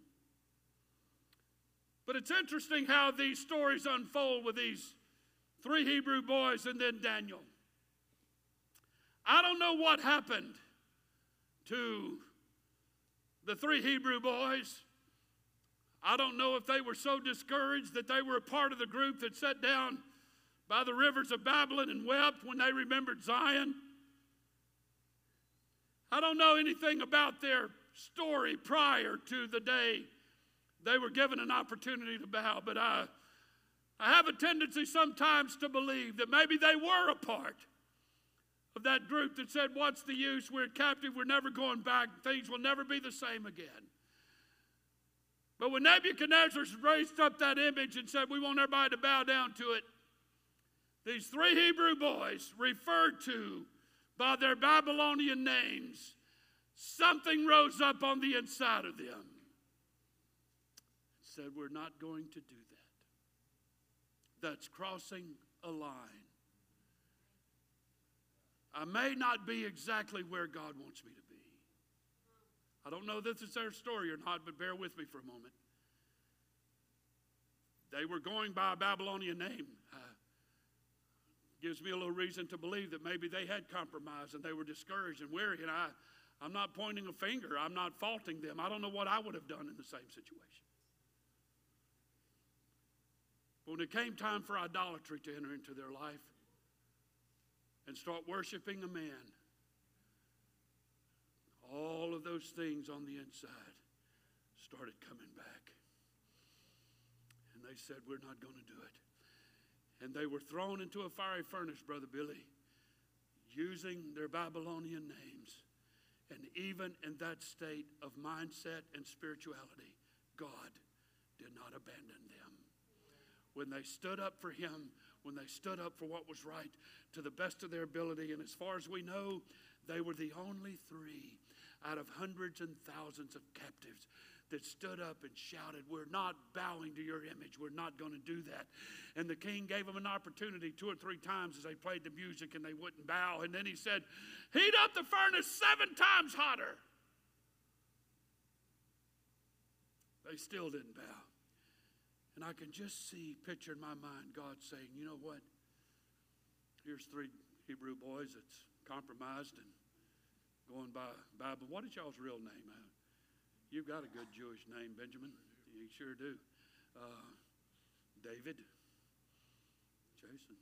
But it's interesting how these stories unfold with these 3 Hebrew boys and then Daniel. I don't know what happened to the 3 Hebrew boys. I don't know if they were so discouraged that they were a part of the group that sat down by the rivers of Babylon and wept when they remembered Zion. I don't know anything about their story prior to the day they were given an opportunity to bow, but I have a tendency sometimes to believe that maybe they were a part of that group that said, what's the use? We're captive. We're never going back. Things will never be the same again. But when Nebuchadnezzar raised up that image and said, we want everybody to bow down to it, these 3 Hebrew boys referred to by their Babylonian names, something rose up on the inside of them. Said, we're not going to do that. That's crossing a line. I may not be exactly where God wants me to be. I don't know if this is their story or not, but bear with me for a moment. They were going by a Babylonian name. Gives me a little reason to believe that maybe they had compromised and they were discouraged and weary. And I'm not pointing a finger. I'm not faulting them. I don't know what I would have done in the same situation. But when it came time for idolatry to enter into their life and start worshiping a man, all of those things on the inside started coming back. And they said, we're not going to do it. And they were thrown into a fiery furnace, Brother Billy, using their Babylonian names. And even in that state of mindset and spirituality, God did not abandon them. When they stood up for him, when they stood up for what was right to the best of their ability, and as far as we know, they were the only 3 out of hundreds and thousands of captives that stood up and shouted, we're not bowing to your image. We're not going to do that. And the king gave them an opportunity 2 or 3 times as they played the music and they wouldn't bow. And then he said, heat up the furnace 7 times hotter. They still didn't bow. And I can just picture in my mind God saying, you know what? Here's 3 Hebrew boys that's compromised and going by Bible. What is y'all's real name? You've got a good Jewish name, Benjamin. You sure do. David. Jason.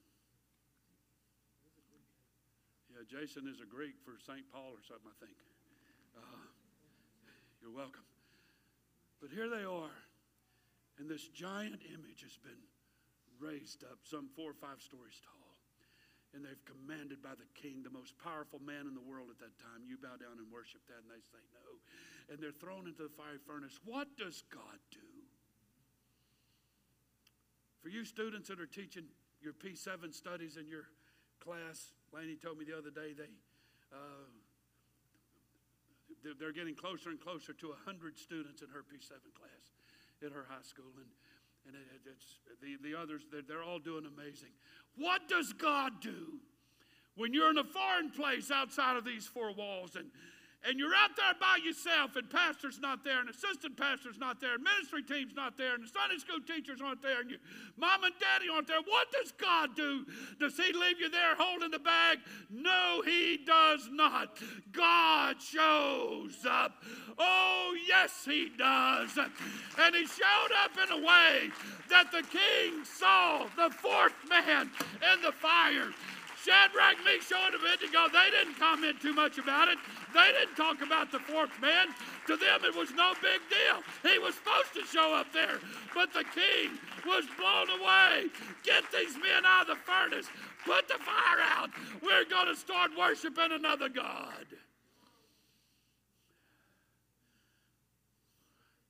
Yeah, Jason is a Greek for St. Paul or something, I think. You're welcome. But here they are. And this giant image has been raised up some 4 or 5 stories tall. And they've commanded by the king, the most powerful man in the world at that time, you bow down and worship that. And they say no. And they're thrown into the fiery furnace. What does God do? For you students that are teaching your P7 studies in your class, Laney told me the other day they're getting closer and closer to 100 students in her P7 class in her high school. And it's the others, they're all doing amazing. What does God do when you're in a foreign place outside of these 4 walls and you're out there by yourself and pastor's not there and assistant pastor's not there and ministry team's not there and the Sunday school teachers aren't there and your mom and daddy aren't there? What does God do? Does he leave you there holding the bag? No, he does not. God shows up. Oh, yes, he does. And he showed up in a way that the king saw the 4th man in the fire. Shadrach, Meshach, and Abednego, they didn't comment too much about it. They didn't talk about the 4th man. To them, it was no big deal. He was supposed to show up there, but the king was blown away. Get these men out of the furnace. Put the fire out. We're going to start worshiping another God.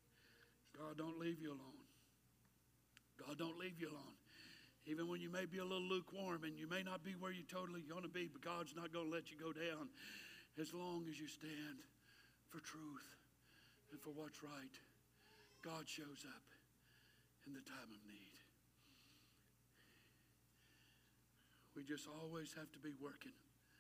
don't leave you alone. God don't leave you alone. Even when you may be a little lukewarm and you may not be where you totally going to be, but God's not going to let you go down as long as you stand for truth and for what's right. God shows up in the time of need. We just always have to be working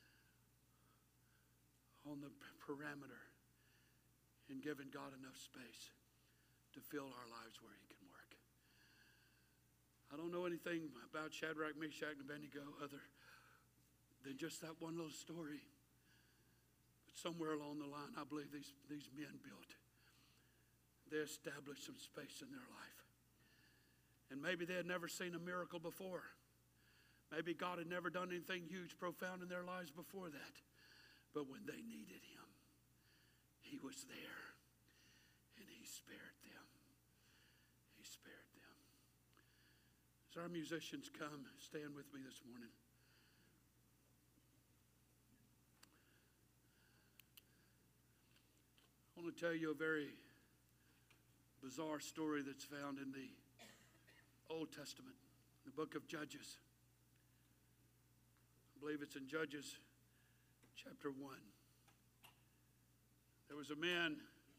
on the parameter and giving God enough space to fill our lives where he can work. I don't know anything about Shadrach, Meshach, and Abednego other than just that one little story. But somewhere along the line, I believe these men built. They established some space in their life. And maybe they had never seen a miracle before. Maybe God had never done anything huge, profound in their lives before that. But when they needed him, he was there. And he spared them. He spared them. As our musicians come, stand with me this morning. I want to tell you a very bizarre story that's found in the Old Testament, the book of Judges. I believe it's in Judges chapter 1. There was a man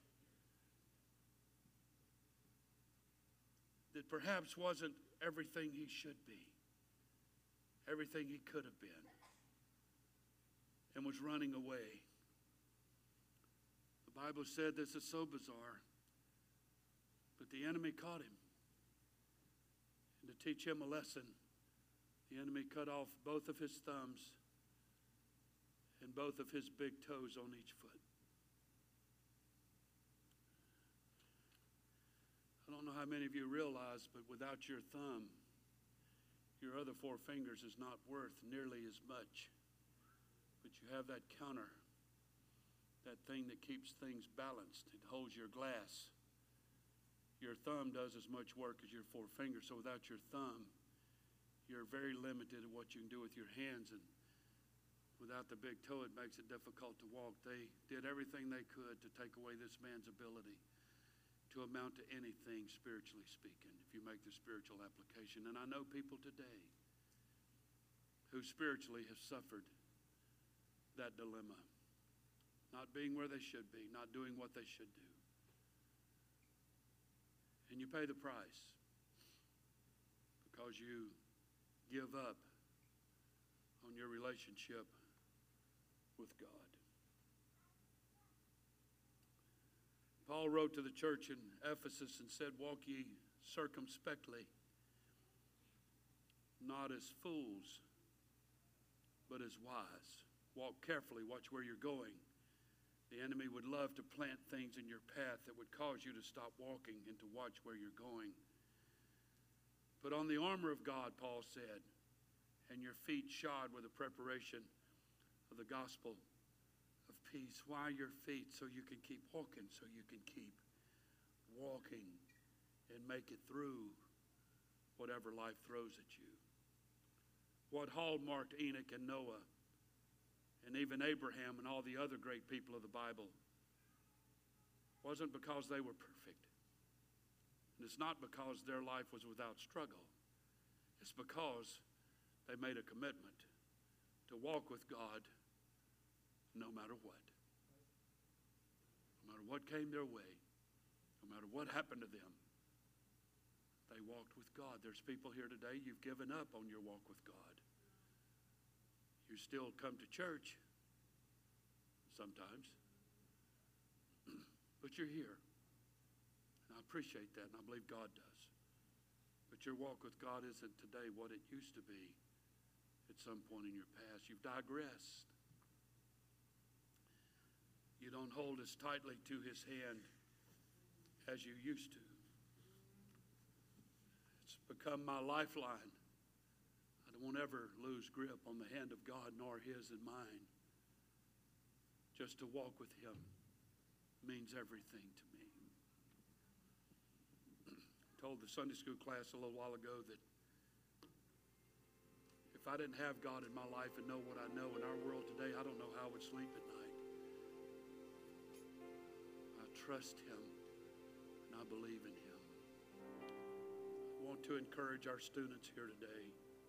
that perhaps wasn't everything he should be, everything he could have been, and was running away. The Bible said this is so bizarre, but the enemy caught him. And to teach him a lesson, the enemy cut off both of his thumbs and both of his big toes on each foot. I don't know how many of you realize, but without your thumb, your other four fingers is not worth nearly as much. But you have that counter, that thing that keeps things balanced. It holds your glass. Your thumb does as much work as your four fingers. So without your thumb, you're very limited in what you can do with your hands. And without the big toe, it makes it difficult to walk. They did everything they could to take away this man's ability to amount to anything spiritually speaking, if you make the spiritual application. And I know people today who spiritually have suffered that dilemma, not being where they should be, not doing what they should do. And you pay the price because you give up on your relationship with God. Paul wrote to the church in Ephesus and said, "Walk ye circumspectly, not as fools, but as wise." Walk carefully, watch where you're going. The enemy would love to plant things in your path that would cause you to stop walking and to watch where you're going. Put on the armor of God, Paul said, and your feet shod with the preparation of the gospel of peace. Why your feet? So you can keep walking, so you can keep walking and make it through whatever life throws at you. What hallmarked Enoch and Noah and even Abraham and all the other great people of the Bible wasn't because they were perfect. And it's not because their life was without struggle. It's because they made a commitment to walk with God no matter what. No matter what came their way, no matter what happened to them, they walked with God. There's people here today, you've given up on your walk with God. You still come to church sometimes, but you're here. And I appreciate that, and I believe God does. But your walk with God isn't today what it used to be at some point in your past. You've digressed. You don't hold as tightly to his hand as you used to. It's become my lifeline. I won't ever lose grip on the hand of God, nor his and mine. Just to walk with him means everything to me. I told the Sunday school class a little while ago that if I didn't have God in my life and know what I know in our world today, I don't know how I would sleep at night. I trust him and I believe in him. want to encourage our students here today.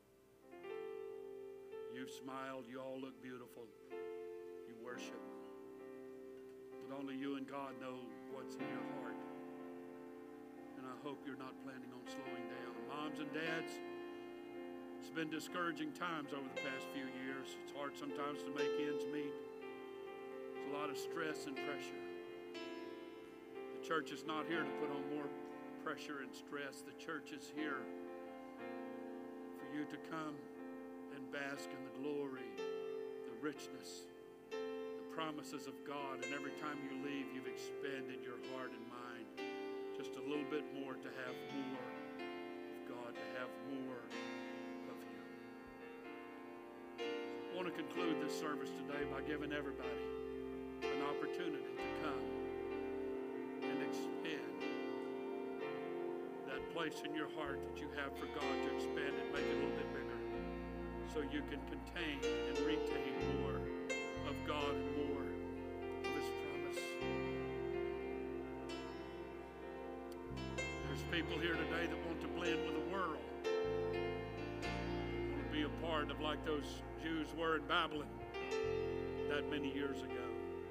You've smiled. You all look beautiful. You worship. But only you and God know what's in your heart. And I hope you're not planning on slowing down. Moms and dads, it's been discouraging times over the past few years. It's hard sometimes to make ends meet. There's a lot of stress and pressure. The church is not here to put on more pressure and stress. The church is here for you to come and bask in the glory, the richness, the promises of God. And every time you leave, you've expanded your heart and mind just a little bit more to have more of God, to have more of Him. I want to conclude this service today by giving everybody an opportunity to come and expand that place in your heart that you have for God, to expand it, make it a little bit bigger, so you can contain and retain more of God and more of His promise. There's people here today that want to blend with the world, want to be a part of like those Jews were in Babylon that many years ago.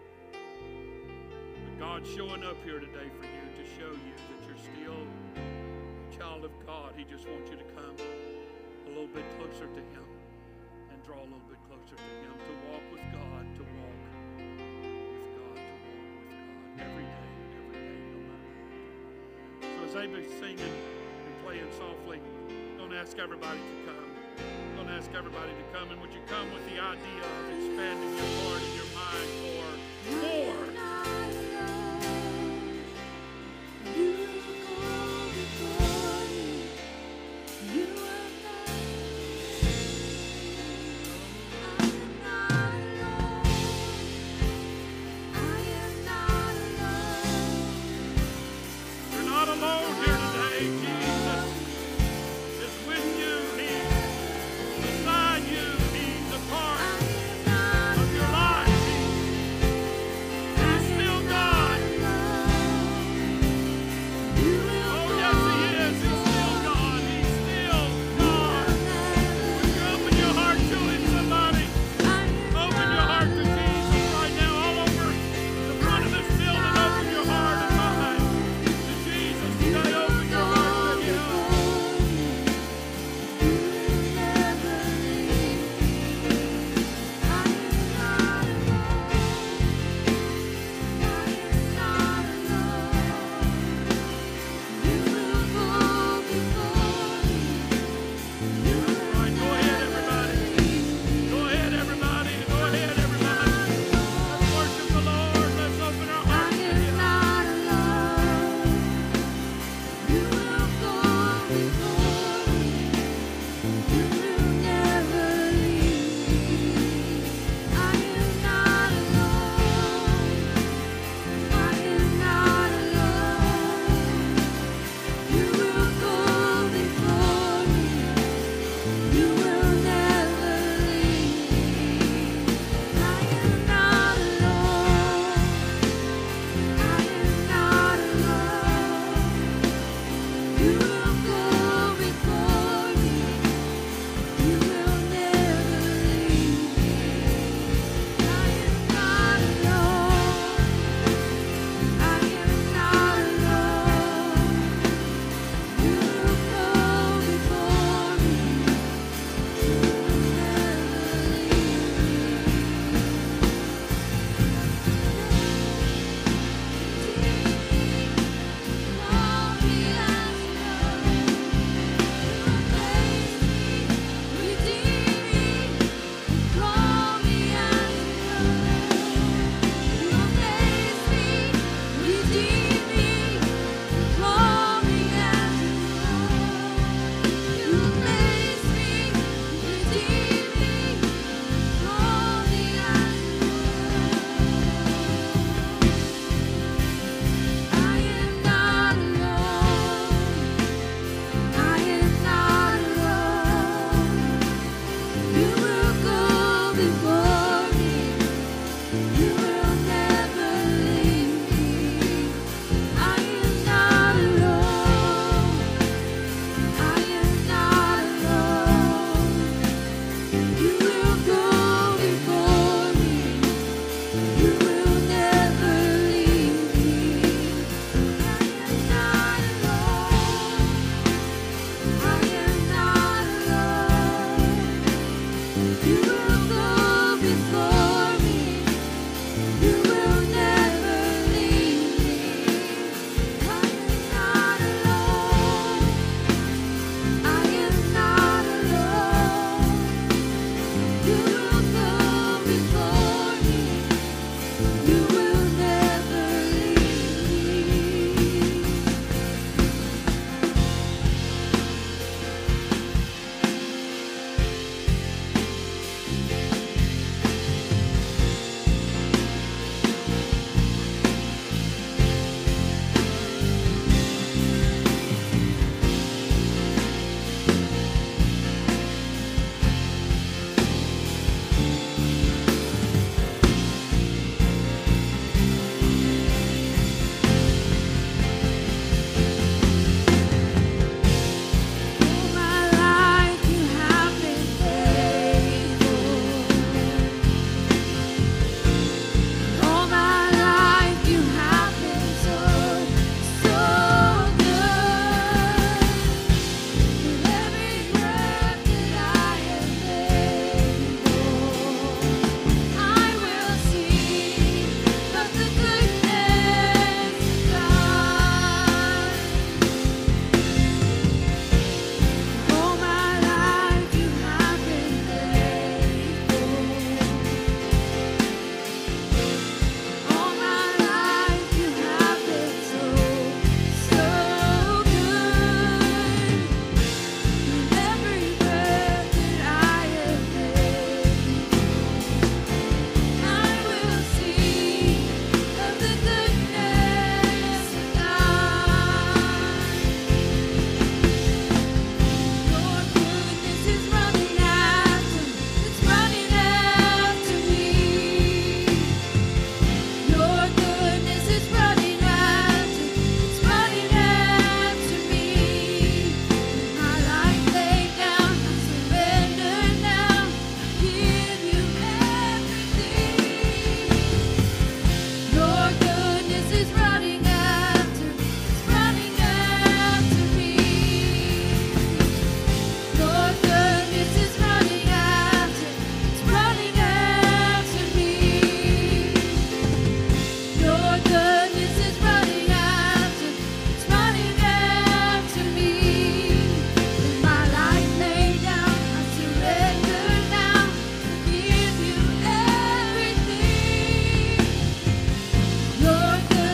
But God's showing up here today for you to show you that you're still a child of God. He just wants you to come a little bit closer to Him and draw a little bit closer to Him, to walk with God, to walk with God, to walk with God every day, no matter what. So as they be singing and playing softly, I'm going to ask everybody to come. I'm going to ask everybody to come. And would you come with the idea of expanding your heart and your mind for more? You go before me. You